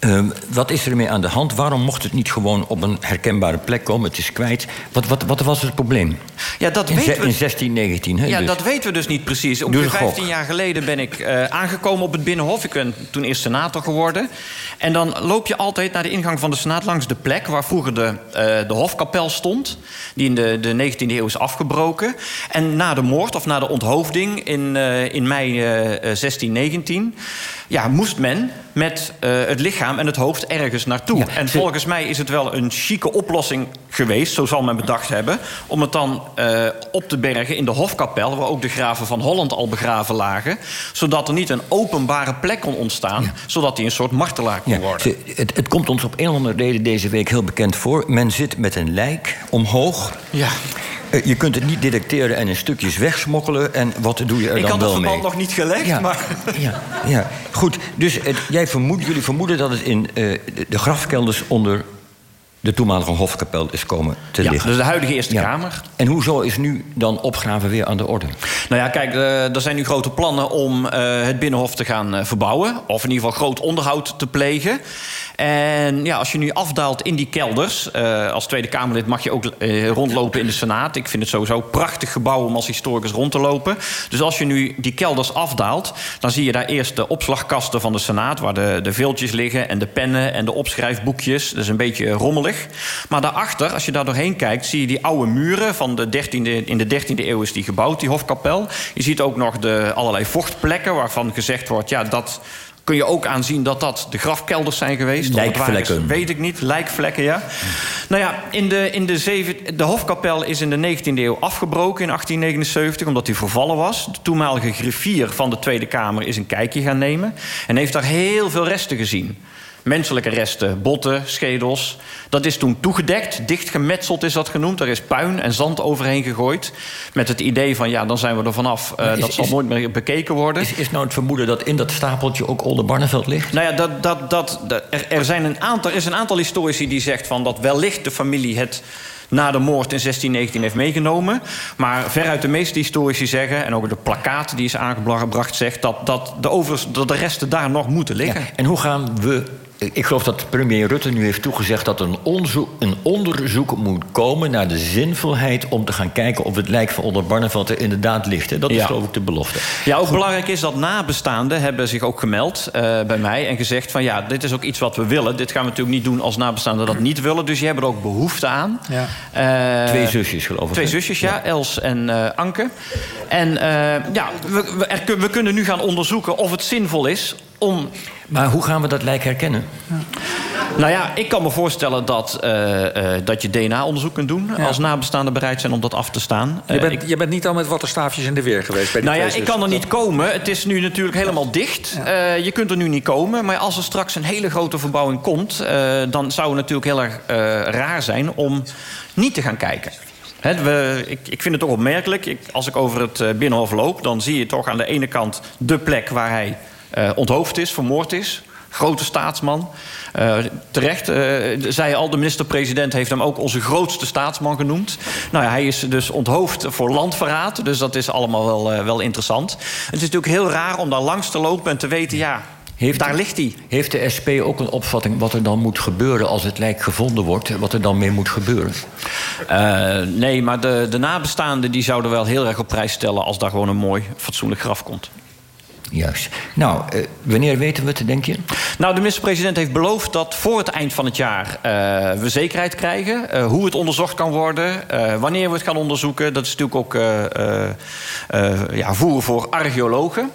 Wat is er ermee aan de hand? Waarom mocht het niet gewoon op een herkenbare plek komen? Het is kwijt. Wat was het probleem? Ja, dat weten we. In 1619, hè? Ja, dus. Dat weten we dus niet precies. Ongeveer 15 jaar geleden ben ik aangekomen op het Binnenhof. Ik ben toen eerst senator geworden. En dan loop je altijd naar de ingang van de Senaat langs de plek waar vroeger de hofkapel stond, die in de 19e eeuw is afgebroken. En na de moord of na de onthoofding in mei 1619... ja, moest men met het lichaam en het hoofd ergens naartoe. Ja, en volgens mij is het wel een chique oplossing geweest, zo zal men bedacht hebben, om het dan op te bergen in de hofkapel, waar ook de graven van Holland al begraven lagen, zodat er niet een openbare plek kon ontstaan, zodat hij een soort martelaar kon worden. Het komt ons op een of andere reden deze week heel bekend voor. Men zit met een lijk omhoog. Ja. Je kunt het niet detecteren en in stukjes wegsmokkelen. En wat doe je er dan wel mee? Ik had het verband nog niet gelegd, maar... Ja, goed. Dus jullie vermoeden dat het in de grafkelders onder de toenmalige hofkapel is komen te liggen. Dus de huidige Eerste Kamer. En hoezo is nu dan opgraven weer aan de orde? Nou ja, kijk, er zijn nu grote plannen om het Binnenhof te gaan verbouwen. Of in ieder geval groot onderhoud te plegen. En ja, als je nu afdaalt in die kelders, als Tweede Kamerlid mag je ook rondlopen in de Senaat. Ik vind het sowieso een prachtig gebouw om als historicus rond te lopen. Dus als je nu die kelders afdaalt, dan zie je daar eerst de opslagkasten van de Senaat, waar de viltjes liggen en de pennen en de opschrijfboekjes. Dat is een beetje rommelig. Maar daarachter, als je daar doorheen kijkt, zie je die oude muren van in de 13e eeuw is die gebouwd, die hofkapel. Je ziet ook nog allerlei vochtplekken waarvan gezegd wordt, ja, dat kun je ook aanzien dat de grafkelders zijn geweest. Lijkvlekken. Weet ik niet. Lijkvlekken, ja. Nou ja, de hofkapel is in de 19e eeuw afgebroken in 1879, omdat die vervallen was. De toenmalige griffier van de Tweede Kamer is een kijkje gaan nemen en heeft daar heel veel resten gezien. Menselijke resten, botten, schedels. Dat is toen toegedekt, dichtgemetseld is dat genoemd. Er is puin en zand overheen gegooid. Met het idee van, ja, dan zijn we er vanaf. Dat zal nooit meer bekeken worden. Is nou het vermoeden dat in dat stapeltje ook Oldenbarnevelt ligt? Nou ja, er is een aantal historici die zegt van dat wellicht de familie het na de moord in 1619 heeft meegenomen. Maar veruit de meeste historici zeggen, en ook de plakkaat die is aangebracht zegt, dat de resten daar nog moeten liggen. Ja, en hoe gaan we... Ik geloof dat premier Rutte nu heeft toegezegd dat een onderzoek moet komen naar de zinvolheid om te gaan kijken of het lijk van Oldenbarneveld er inderdaad ligt. Hè? Dat is geloof ik de belofte. Ja, ook belangrijk is dat nabestaanden hebben zich ook gemeld bij mij en gezegd van ja, dit is ook iets wat we willen. Dit gaan we natuurlijk niet doen als nabestaanden dat niet willen. Dus die hebben er ook behoefte aan. Ja. 2 zusjes geloof ik. 2 zusjes, ja. Els en Anke. En we kunnen nu gaan onderzoeken of het zinvol is om... Maar hoe gaan we dat lijk herkennen? Ja. Nou ja, ik kan me voorstellen dat je DNA-onderzoek kunt doen... als nabestaanden bereid zijn om dat af te staan. Je bent niet al met wattenstaafjes in de weer geweest bij die ik kan er niet komen. Het is nu natuurlijk helemaal dicht. Ja. Je kunt er nu niet komen. Maar als er straks een hele grote verbouwing komt... dan zou het natuurlijk heel erg raar zijn om niet te gaan kijken. Ik vind het toch opmerkelijk. Als ik over het Binnenhof loop... dan zie je toch aan de ene kant de plek waar hij... onthoofd is, vermoord is. Grote staatsman. Terecht, zei al, de minister-president heeft hem ook onze grootste staatsman genoemd. Nou ja, hij is dus onthoofd voor landverraad. Dus dat is allemaal wel interessant. Het is natuurlijk heel raar om daar langs te lopen en te weten... daar ligt hij. Heeft de SP ook een opvatting wat er dan moet gebeuren... als het lijk gevonden wordt, wat er dan mee moet gebeuren? Nee, maar de nabestaanden die zouden wel heel erg op prijs stellen... als daar gewoon een mooi, fatsoenlijk graf komt. Juist. Nou, wanneer weten we het, denk je? Nou, de minister-president heeft beloofd dat voor het eind van het jaar... we zekerheid krijgen. Hoe het onderzocht kan worden. Wanneer we het gaan onderzoeken. Dat is natuurlijk ook voeren voor archeologen.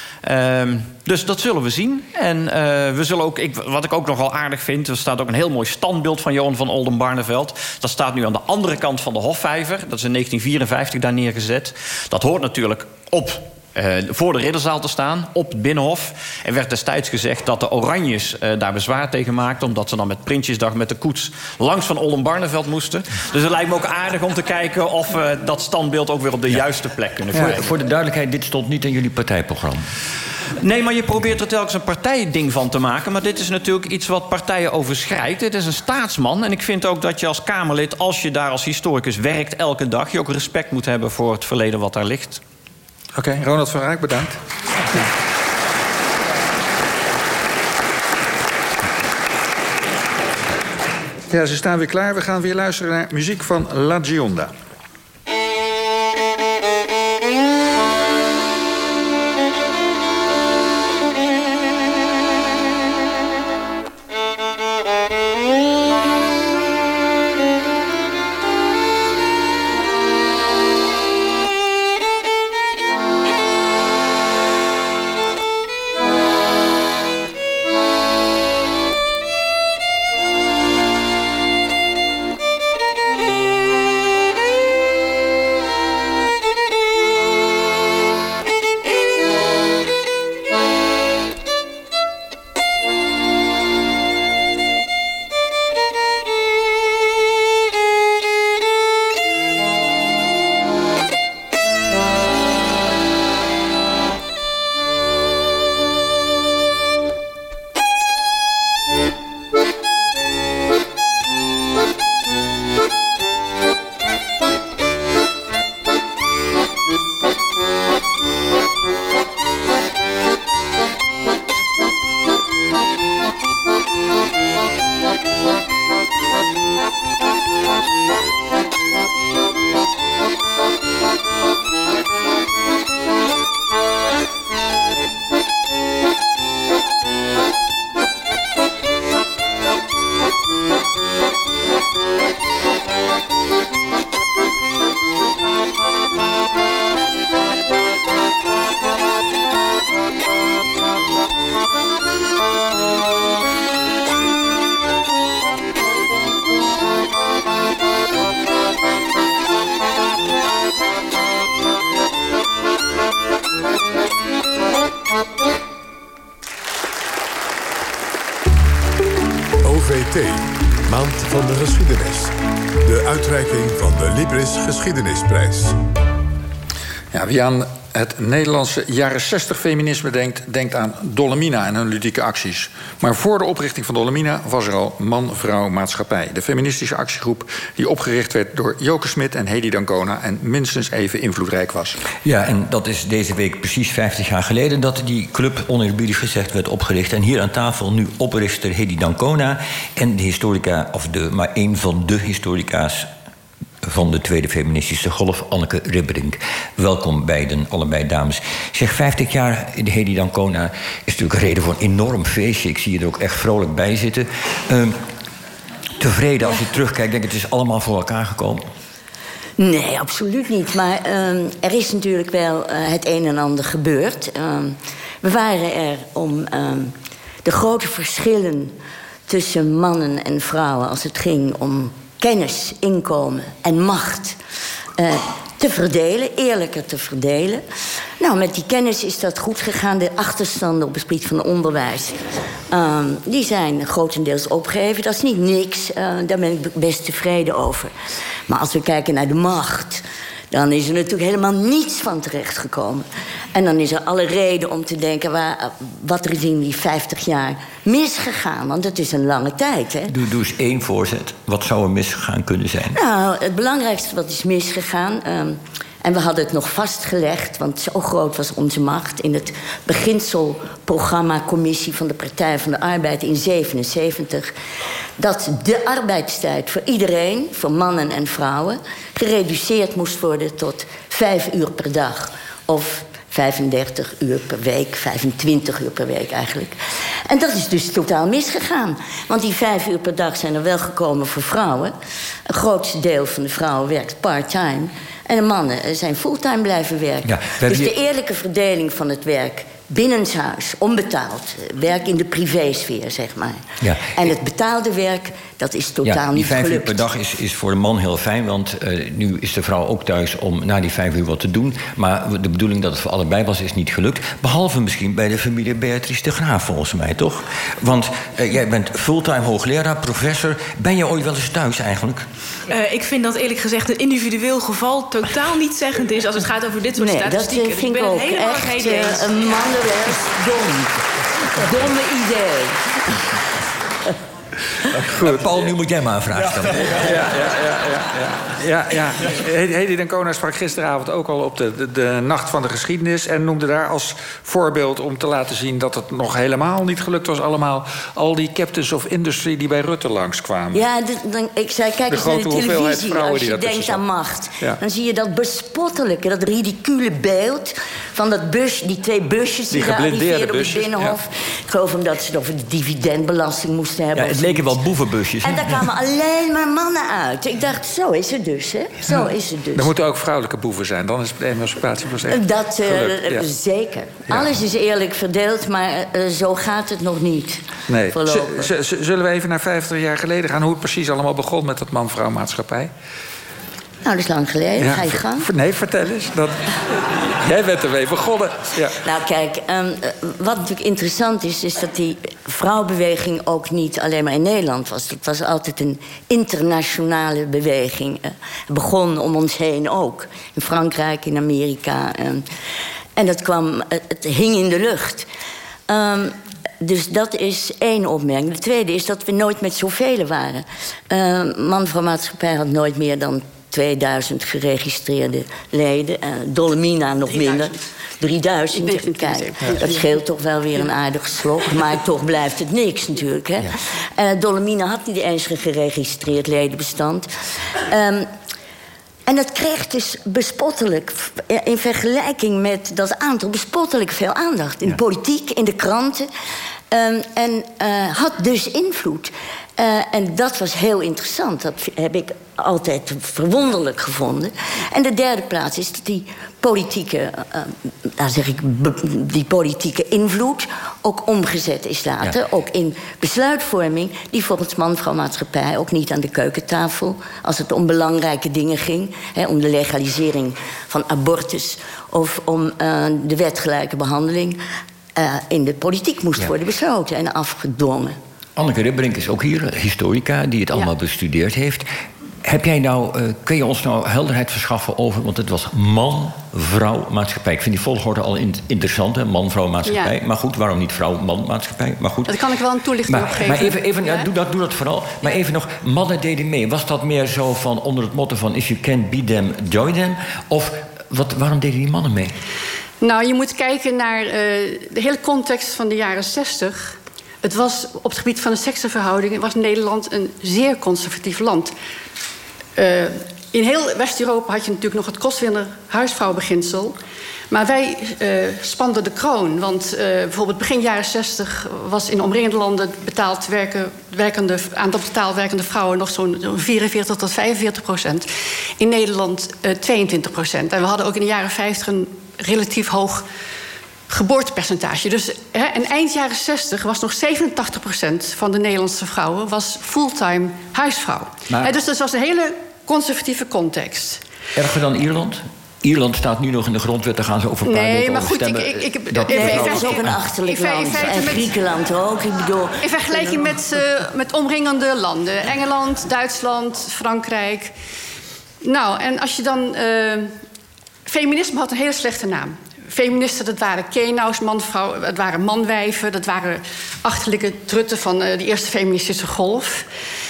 Dus dat zullen we zien. En we zullen ook, wat ik ook nog wel aardig vind... er staat ook een heel mooi standbeeld van Johan van Oldenbarneveld. Dat staat nu aan de andere kant van de Hofvijver. Dat is in 1954 daar neergezet. Dat hoort natuurlijk op... voor de ridderzaal te staan, op het Binnenhof. Er werd destijds gezegd dat de Oranjes daar bezwaar tegen maakten... omdat ze dan met Prinsjesdag met de koets langs van Oldenbarneveld moesten. Dus het lijkt me ook aardig om te kijken... of we dat standbeeld ook weer op de juiste plek kunnen krijgen. Voor de duidelijkheid, dit stond niet in jullie partijprogramma. Nee, maar je probeert er telkens een partijding van te maken. Maar dit is natuurlijk iets wat partijen overschrijdt. Dit is een staatsman. En ik vind ook dat je als Kamerlid, als je daar als historicus werkt elke dag... je ook respect moet hebben voor het verleden wat daar ligt. Oké, Ronald van Raak, bedankt. Ja, ze staan weer klaar. We gaan weer luisteren naar muziek van La Gionda. OVT, Maand van de Geschiedenis. De uitreiking van de Libris Geschiedenisprijs. Ja, wie aan het Nederlandse jaren 60 feminisme denkt aan Dollemina en hun ludieke acties. Maar voor de oprichting van Dollemina was er al Man-Vrouw Maatschappij. De feministische actiegroep die opgericht werd door Joke Smit en Hedy Dancona en minstens even invloedrijk was. Ja, en dat is deze week precies 50 jaar geleden dat die club oneerbiedig gezegd werd opgericht. En hier aan tafel nu oprichter Hedy Dancona en de historica, maar een van de historica's van de tweede feministische golf, Anneke Ribberink. Welkom beiden, allebei dames. Zeg, 50 jaar in de Hedy Dancona is natuurlijk een reden voor een enorm feestje. Ik zie je er ook echt vrolijk bij zitten. Tevreden als je terugkijkt, denk ik, het is allemaal voor elkaar gekomen? Nee, absoluut niet. Maar er is natuurlijk wel het een en ander gebeurd. We waren er om de grote verschillen tussen mannen en vrouwen als het ging om kennis, inkomen en macht te verdelen, eerlijker te verdelen. Nou, met die kennis is dat goed gegaan. De achterstanden op het gebied van onderwijs, die zijn grotendeels opgeheven. Dat is niet niks, daar ben ik best tevreden over. Maar als we kijken naar de macht, dan is er natuurlijk helemaal niets van terechtgekomen. En dan is er alle reden om te denken wat er is in die 50 jaar misgegaan. Want het is een lange tijd, hè? Doe eens één voorzet. Wat zou er misgegaan kunnen zijn? Nou, het belangrijkste wat is misgegaan, en we hadden het nog vastgelegd, want zo groot was onze macht, in het beginselprogramma-commissie van de Partij van de Arbeid in 1977... dat de arbeidstijd voor iedereen, voor mannen en vrouwen, gereduceerd moest worden tot 5 uur per dag. Of 35 uur per week, 25 uur per week eigenlijk. En dat is dus totaal misgegaan. Want die 5 uur per dag zijn er wel gekomen voor vrouwen. Een grootste deel van de vrouwen werkt part-time. En de mannen zijn fulltime blijven werken. Ja, dus de eerlijke verdeling van het werk binnenshuis, onbetaald. Werk in de privésfeer, zeg maar. Ja. En het betaalde werk, dat is totaal niet gelukt. Die 5 uur per dag is voor de man heel fijn, want nu is de vrouw ook thuis om na die 5 uur wat te doen. Maar de bedoeling dat het voor allebei was, is niet gelukt. Behalve misschien bij de familie Beatrice de Graaf, volgens mij, toch? Want jij bent fulltime hoogleraar, professor. Ben je ooit wel eens thuis eigenlijk? Ik vind dat eerlijk gezegd een individueel geval totaal niet zeggend is als het gaat over dit soort statistieken. Dat vind ik ook echt een mannenwerk. Dom. Domme idee. Goed. Paul, nu moet jij maar een vraag stellen. Ja. Hedy Dancona sprak gisteravond ook al op de Nacht van de Geschiedenis en noemde daar als voorbeeld om te laten zien dat het nog helemaal niet gelukt was allemaal. Al die captains of industry die bij Rutte langskwamen. Ja, ik zei, kijk eens naar de televisie. Als je denkt aan macht, dan zie je dat bespottelijke, dat ridicule beeld van die 2 busjes die daar arriveerden op het Binnenhof. Ja. Ik geloof omdat ze het over de dividendbelasting moesten hebben. Ja, het leken wel boevenbusjes. En daar kwamen alleen maar mannen uit. Ik dacht, zo is het dus, hè? Zo is het dus. Er moeten ook vrouwelijke boeven zijn, dan is de emancipatie pas echt dat zeker. Ja. Alles is eerlijk verdeeld, maar zo gaat het nog niet. Nee. Zullen we even naar 50 jaar geleden gaan, hoe het precies allemaal begon met dat man-vrouw maatschappij? Nou, dat is lang geleden. Ga je gang? Nee, vertel eens. Jij bent ermee begonnen. Ja. Nou, kijk, wat natuurlijk interessant is dat die vrouwenbeweging ook niet alleen maar in Nederland was. Het was altijd een internationale beweging. Het begon om ons heen ook. In Frankrijk, in Amerika. En het hing in de lucht. Dus dat is één opmerking. De tweede is dat we nooit met zoveel waren. Man-vrouw maatschappij had nooit meer dan 2000 geregistreerde leden. Dollemina nog 3000. Minder. 3000. Kijk, dat scheelt toch wel weer een aardig slok. Maar toch blijft het niks natuurlijk. Hè? Ja. Dollemina had niet eens een geregistreerd ledenbestand. En dat kreeg dus bespottelijk, in vergelijking met dat aantal, bespottelijk veel aandacht. In de politiek, in de kranten. En had dus invloed. En dat was heel interessant. Dat heb ik altijd verwonderlijk gevonden. En de derde plaats is dat die politieke invloed ook omgezet is later. Ja. Ook in besluitvorming die volgens man-vrouw maatschappij ook niet aan de keukentafel, als het om belangrijke dingen ging, om de legalisering van abortus of om de wetgelijke behandeling, in de politiek moest worden besloten en afgedwongen. Anneke Ribberink is ook hier, historica, die het allemaal bestudeerd heeft. Heb jij nou, kun je ons nou helderheid verschaffen over... want het was man-vrouw-maatschappij. Ik vind die volgorde al interessant, hè? Man-vrouw-maatschappij. Ja. Maar goed, waarom niet vrouw-man-maatschappij? Maar goed. Dat kan ik wel een toelichting op geven. Maar even ja? doe dat vooral. Maar even nog, mannen deden mee. Was dat meer zo van onder het motto van... if you can't beat them, join them? Of waarom deden die mannen mee? Nou, je moet kijken naar de hele context van de jaren 60... Het was op het gebied van de seksenverhoudingen... was Nederland een zeer conservatief land. In heel West-Europa had je natuurlijk nog het Kostwinner-huisvrouwbeginsel. Maar wij spanden de kroon. Want bijvoorbeeld begin jaren 60 was in omringende landen... aantal betaald werkende vrouwen nog zo'n 44 tot 45%. In Nederland 22%. En we hadden ook in de jaren 50 een relatief hoog... geboortepercentage. Dus in eind jaren 60 was nog 87% van de Nederlandse vrouwen... was fulltime huisvrouw. Dus dat was een hele conservatieve context. Erger dan Ierland? Ierland staat nu nog in de grondwet, daar gaan ze over een paar weken over stemmen. Dat is ook een achterlijk land. En Griekenland ook. Ik bedoel, in vergelijking met omringende landen. Engeland, Duitsland, Frankrijk. Nou, en als je dan... feminisme had een hele slechte naam. Feministen, dat waren Kenaus, manvrouw, het waren manwijven... dat waren achterlijke trutten van de eerste feministische golf.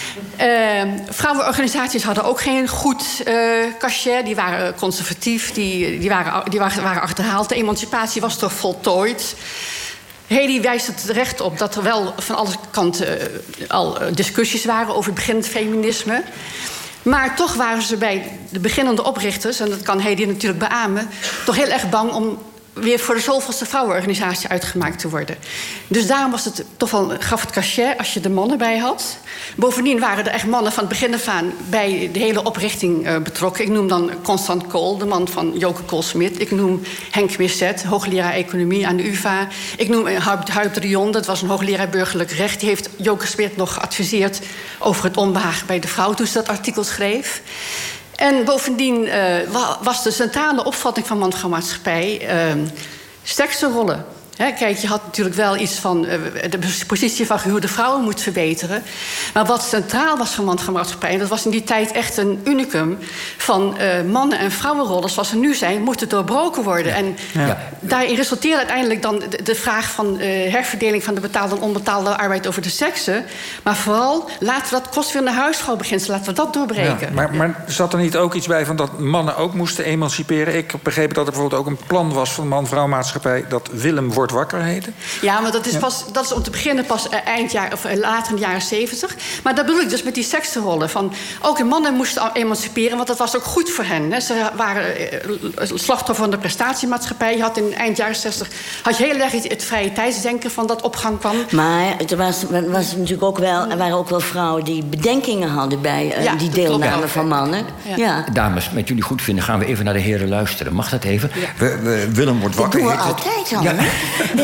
Vrouwenorganisaties hadden ook geen goed cachet. Die waren conservatief, die waren achterhaald. De emancipatie was toch voltooid. Hedy wijst het terecht op dat er wel van alle kanten al discussies waren... over het beginnend feminisme. Maar toch waren ze bij de beginnende oprichters... en dat kan Hedy natuurlijk beamen... toch heel erg bang om weer voor de zoveelste vrouwenorganisatie uitgemaakt te worden. Dus daarom was het toch wel, gaf het cachet als je de mannen bij had. Bovendien waren er echt mannen van het begin af aan bij de hele oprichting betrokken. Ik noem dan Constant Kool, de man van Joke Kool-Smit. Ik noem Henk Misset, hoogleraar economie aan de UvA. Ik noem Huib de Rion, dat was een hoogleraar burgerlijk recht. Die heeft Joke Smit nog geadviseerd over het onbehagen bij de vrouw toen ze dat artikel schreef. En bovendien was de centrale opvatting van man-vrouw-maatschappij seksenrollen. Kijk, je had natuurlijk wel iets van de positie van gehuwde vrouwen moet verbeteren. Maar wat centraal was van man-vrouw-maatschappij... en dat was in die tijd echt een unicum... van mannen- en vrouwenrollen zoals ze nu zijn... moeten doorbroken worden. En daarin resulteerde uiteindelijk dan de vraag van herverdeling... van de betaalde en onbetaalde arbeid over de seksen. Maar vooral, laten we dat kostwinner-huisvrouwbeginsel... laten we dat doorbreken. Ja, maar zat er niet ook iets bij van dat mannen ook moesten emanciperen? Ik heb begrepen dat er bijvoorbeeld ook een plan was... van man-vrouw-maatschappij dat Willem wordt wakker heette. Ja, maar dat is om te beginnen pas later in de jaren 70. Maar dat bedoel ik dus met die seksenrollen. Van, ook de mannen moesten emanciperen, want dat was ook goed voor hen. Hè. Ze waren slachtoffer van de prestatiemaatschappij. Je had in eind jaren 60 had je heel erg het vrije tijdsdenken van dat op gang kwam. Maar er was natuurlijk ook wel, er waren ook wel vrouwen die bedenkingen hadden bij die deelname van mannen. Ja. Dames, met jullie goed vinden, gaan we even naar de heren luisteren. Mag dat even? Ja. Willem wordt wakker. Dat doen we altijd al, hè?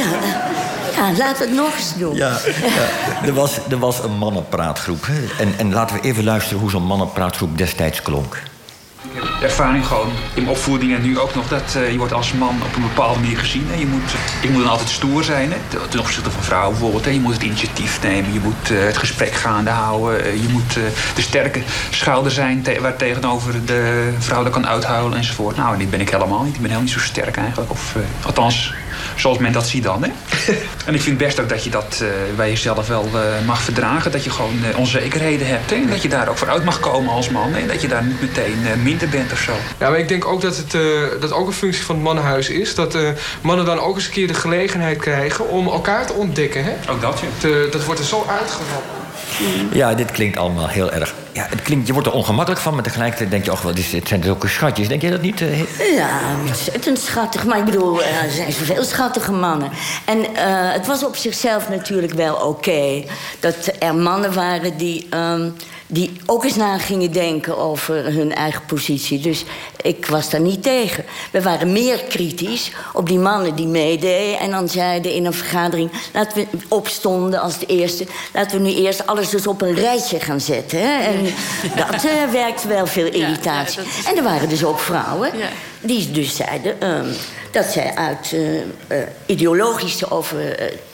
Ja, laten we het nog eens doen. Ja. Er was een mannenpraatgroep. Hè? En laten we even luisteren hoe zo'n mannenpraatgroep destijds klonk. Ik heb ervaring gewoon in mijn opvoeding en nu ook nog... dat je wordt als man op een bepaalde manier gezien. Hè. Ik moet dan altijd stoer zijn, hè. Ten opzichte van vrouwen bijvoorbeeld. Hè. Je moet het initiatief nemen, je moet het gesprek gaande houden. Je moet de sterke schouder zijn waar tegenover de vrouw dat kan uithuilen enzovoort. Nou, die ben ik helemaal niet. Ik ben helemaal niet zo sterk eigenlijk. Of althans... zoals men dat ziet dan. Hè? En ik vind best ook dat je dat bij jezelf wel mag verdragen. Dat je gewoon onzekerheden hebt. Hè? En dat je daar ook voor uit mag komen als man. En dat je daar niet meteen minder bent of zo. Ja, maar ik denk ook dat het ook een functie van het mannenhuis is. Dat mannen dan ook eens een keer de gelegenheid krijgen om elkaar te ontdekken. Hè? Ook dat, ja. Dat wordt er zo uitgevallen. Ja, dit klinkt allemaal heel erg... Ja, het klinkt, je wordt er ongemakkelijk van, maar tegelijkertijd denk je... oh, het zijn zulke schatjes. Denk jij dat niet? Ja, ontzettend schattig. Maar ik bedoel, er zijn zoveel schattige mannen. En het was op zichzelf natuurlijk wel oké... dat er mannen waren die ook eens na gingen denken over hun eigen positie. Dus ik was daar niet tegen. We waren meer kritisch op die mannen die meededen... en dan zeiden in een vergadering... laten we opstonden als de eerste... laten we nu eerst alles dus op een rijtje gaan zetten. Hè? En dat werkte wel veel irritatie. En er waren dus ook vrouwen die dus zeiden... dat zij uit ideologische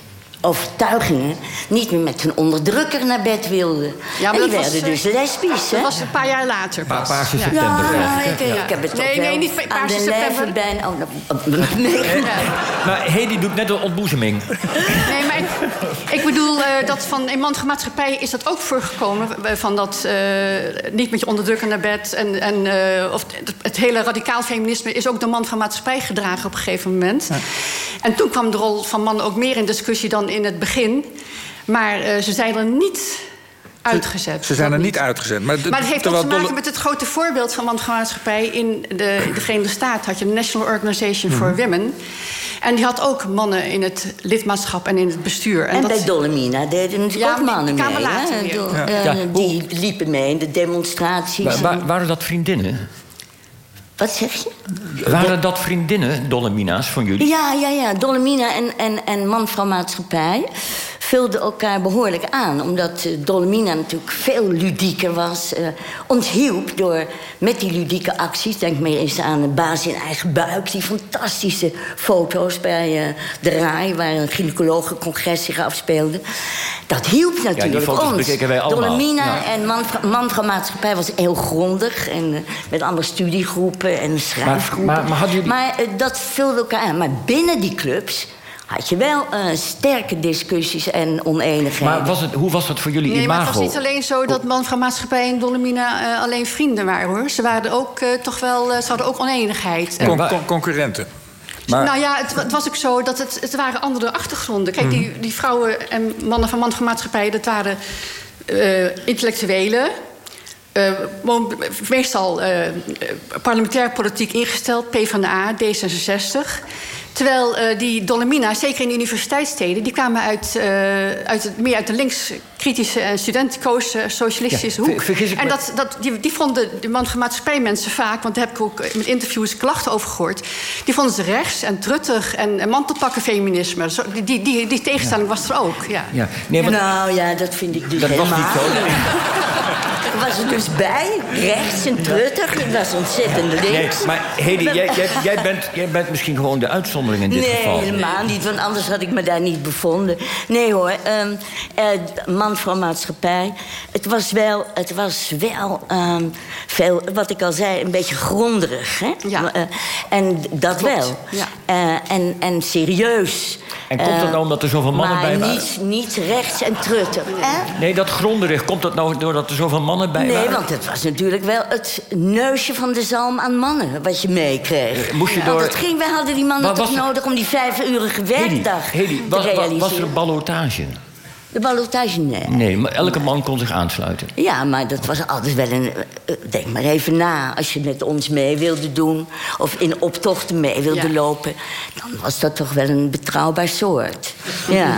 overtuigingen niet meer met een onderdrukker naar bed wilden. Ja, en maar die dat werden dus lesbisch. Dat was een paar jaar later pas. Paarse september. Ik heb het toch wel niet aan Paarse de september. lijve nee. Maar Hedy doet net een ontboezeming. Nee, maar ik bedoel dat van in mantige maatschappij is dat ook voorgekomen. Van dat niet met je onderdrukker naar bed. Of het hele radicaal feminisme is ook de man van maatschappij gedragen op een gegeven moment. Ja. En toen kwam de rol van mannen ook meer in discussie dan in het begin. Maar ze zijn er niet uitgezet. Ze zijn er niet uitgezet. Maar het heeft ook te maken met het grote voorbeeld van man van maatschappij. In de Verenigde Staten had je de National Organization for Women. En die had ook mannen in het lidmaatschap en in het bestuur. En bij Dolomina deden natuurlijk ook mannen mee. Die liepen mee in de demonstraties. Waren dat vriendinnen? Wat zeg je? Waren dat vriendinnen, Dolomina's, van jullie? Ja. Dolomina en man-vrouw maatschappij vulden elkaar behoorlijk aan. Omdat Dolomina natuurlijk veel ludieker was. Ons hielp door met die ludieke acties... denk maar eens aan een baas in eigen buik... die fantastische foto's bij de RAI... waar een gynaecologencongres zich afspeelde. Dat hielp natuurlijk die foto's ons. bekeken wij allemaal. Dolomina en man-vrouw maatschappij was heel grondig. En met andere studiegroepen en schrijfgroepen. Maar dat vulde elkaar aan. Maar binnen die clubs... had je wel sterke discussies en oneenigheden. Maar hoe was dat voor jullie imago? Nee, maar het was niet alleen zo dat man van maatschappij en Dolomina alleen vrienden waren, hoor. Ze waren ook toch wel, ze hadden ook oneenigheid. Concurrenten. Maar... Nou ja, het was ook zo dat het waren andere achtergronden. Kijk, die vrouwen en mannen van maatschappij, dat waren intellectuelen. Meestal parlementair politiek ingesteld, PvdA, D66. Terwijl die Dolomina, zeker in de universiteitssteden... die kwamen meer uit de links-kritische en studenticoze socialistische hoek. En die vonden de man van maatschappij mensen vaak... want daar heb ik ook met interviews klachten over gehoord... die vonden ze rechts en truttig en mantelpakkenfeminisme. Die tegenstelling was er ook, ja. Nee, maar... Nou ja, dat vind ik dus dat helemaal... was niet zo. Ik was er dus bij, rechts en truttig. Ik was ontzettend links. Nee, maar Hedy, jij bent misschien gewoon de uitzondering in dit geval. Nee, helemaal niet, want anders had ik me daar niet bevonden. Nee hoor, man-vrouw maatschappij. Het was wel veel, wat ik al zei, een beetje gronderig. Hè? Ja. En dat klopt. Wel. Ja. En serieus. En komt dat nou omdat er zoveel mannen bij waren? Niet rechts en truttig. Nee, dat gronderig, komt dat nou doordat er zoveel mannen bij waren? Nee, want het was natuurlijk wel het neusje van de zalm aan mannen... wat je meekreeg. Wij hadden die mannen toch nodig om die 5-urige werkdag te realiseren. Was er een ballotage? De ballotage, nee. Nee, maar elke man kon zich aansluiten. Ja, maar dat was altijd wel een... denk maar even na, als je met ons mee wilde doen... of in optochten mee wilde lopen... dan was dat toch wel een betrouwbaar soort. Ja.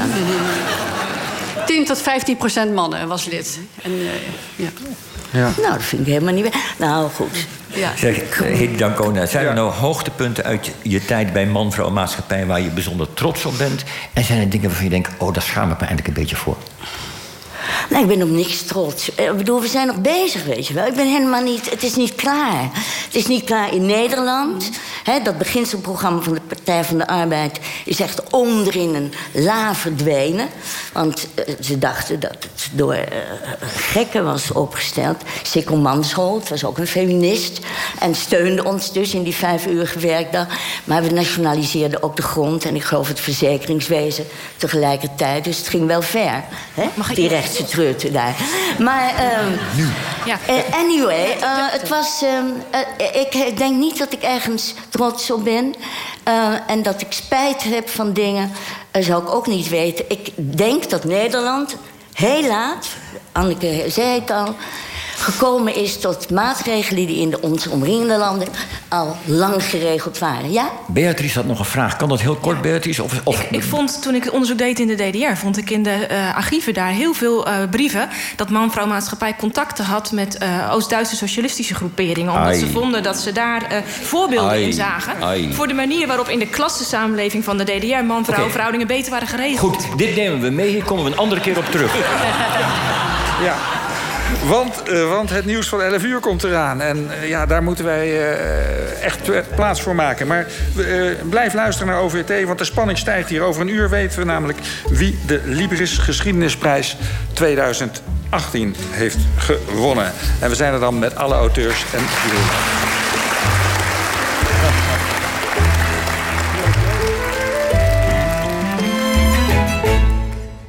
10-15% mannen was lid. Ja. Nou, dat vind ik helemaal niet... Nou, goed. Ja. Zeg, Hedy d'Ancona, zijn er nou hoogtepunten uit je tijd bij man-vrouw maatschappij... waar je bijzonder trots op bent? En zijn er dingen waarvan je denkt, daar schaam ik me eigenlijk een beetje voor? Nee, ik ben op niks trots. Ik bedoel, we zijn nog bezig, weet je wel. Ik ben helemaal niet... Het is niet klaar. Het is niet klaar in Nederland. Dat beginselprogramma van de Partij van de Arbeid... is echt onderin een la verdwenen. Want ze dachten dat het door gekken was opgesteld. Sikkel Mansholt was ook een feminist. En steunde ons dus in die 5-urige werkdag. Maar we nationaliseerden ook de grond... en ik geloof het verzekeringswezen tegelijkertijd. Dus het ging wel ver, die rechtse trutten daar. Maar anyway, het was... ik denk niet dat ik ergens trots op ben. En dat ik spijt heb van dingen, zou ik ook niet weten. Ik denk dat Nederland heel laat, Anneke zei het al... gekomen is tot maatregelen die in onze omringende landen al lang geregeld waren. Ja? Beatrice had nog een vraag. Kan dat heel kort, Beatrice? Ik vond, toen ik onderzoek deed in de DDR... vond ik in de archieven daar heel veel brieven... dat man-vrouw maatschappij contacten had met Oost-Duitse socialistische groeperingen. Omdat ze vonden dat ze daar voorbeelden in zagen... voor de manier waarop in de klassensamenleving van de DDR... man-vrouw verhoudingen beter waren geregeld. Goed, dit nemen we mee. Hier komen we een andere keer op terug. Ja. Want het nieuws van 11 uur komt eraan. En daar moeten wij echt plaats voor maken. Maar blijf luisteren naar OVT, want de spanning stijgt hier. Over een uur weten we namelijk wie de Libris Geschiedenisprijs 2018 heeft gewonnen. En we zijn er dan met alle auteurs en jury.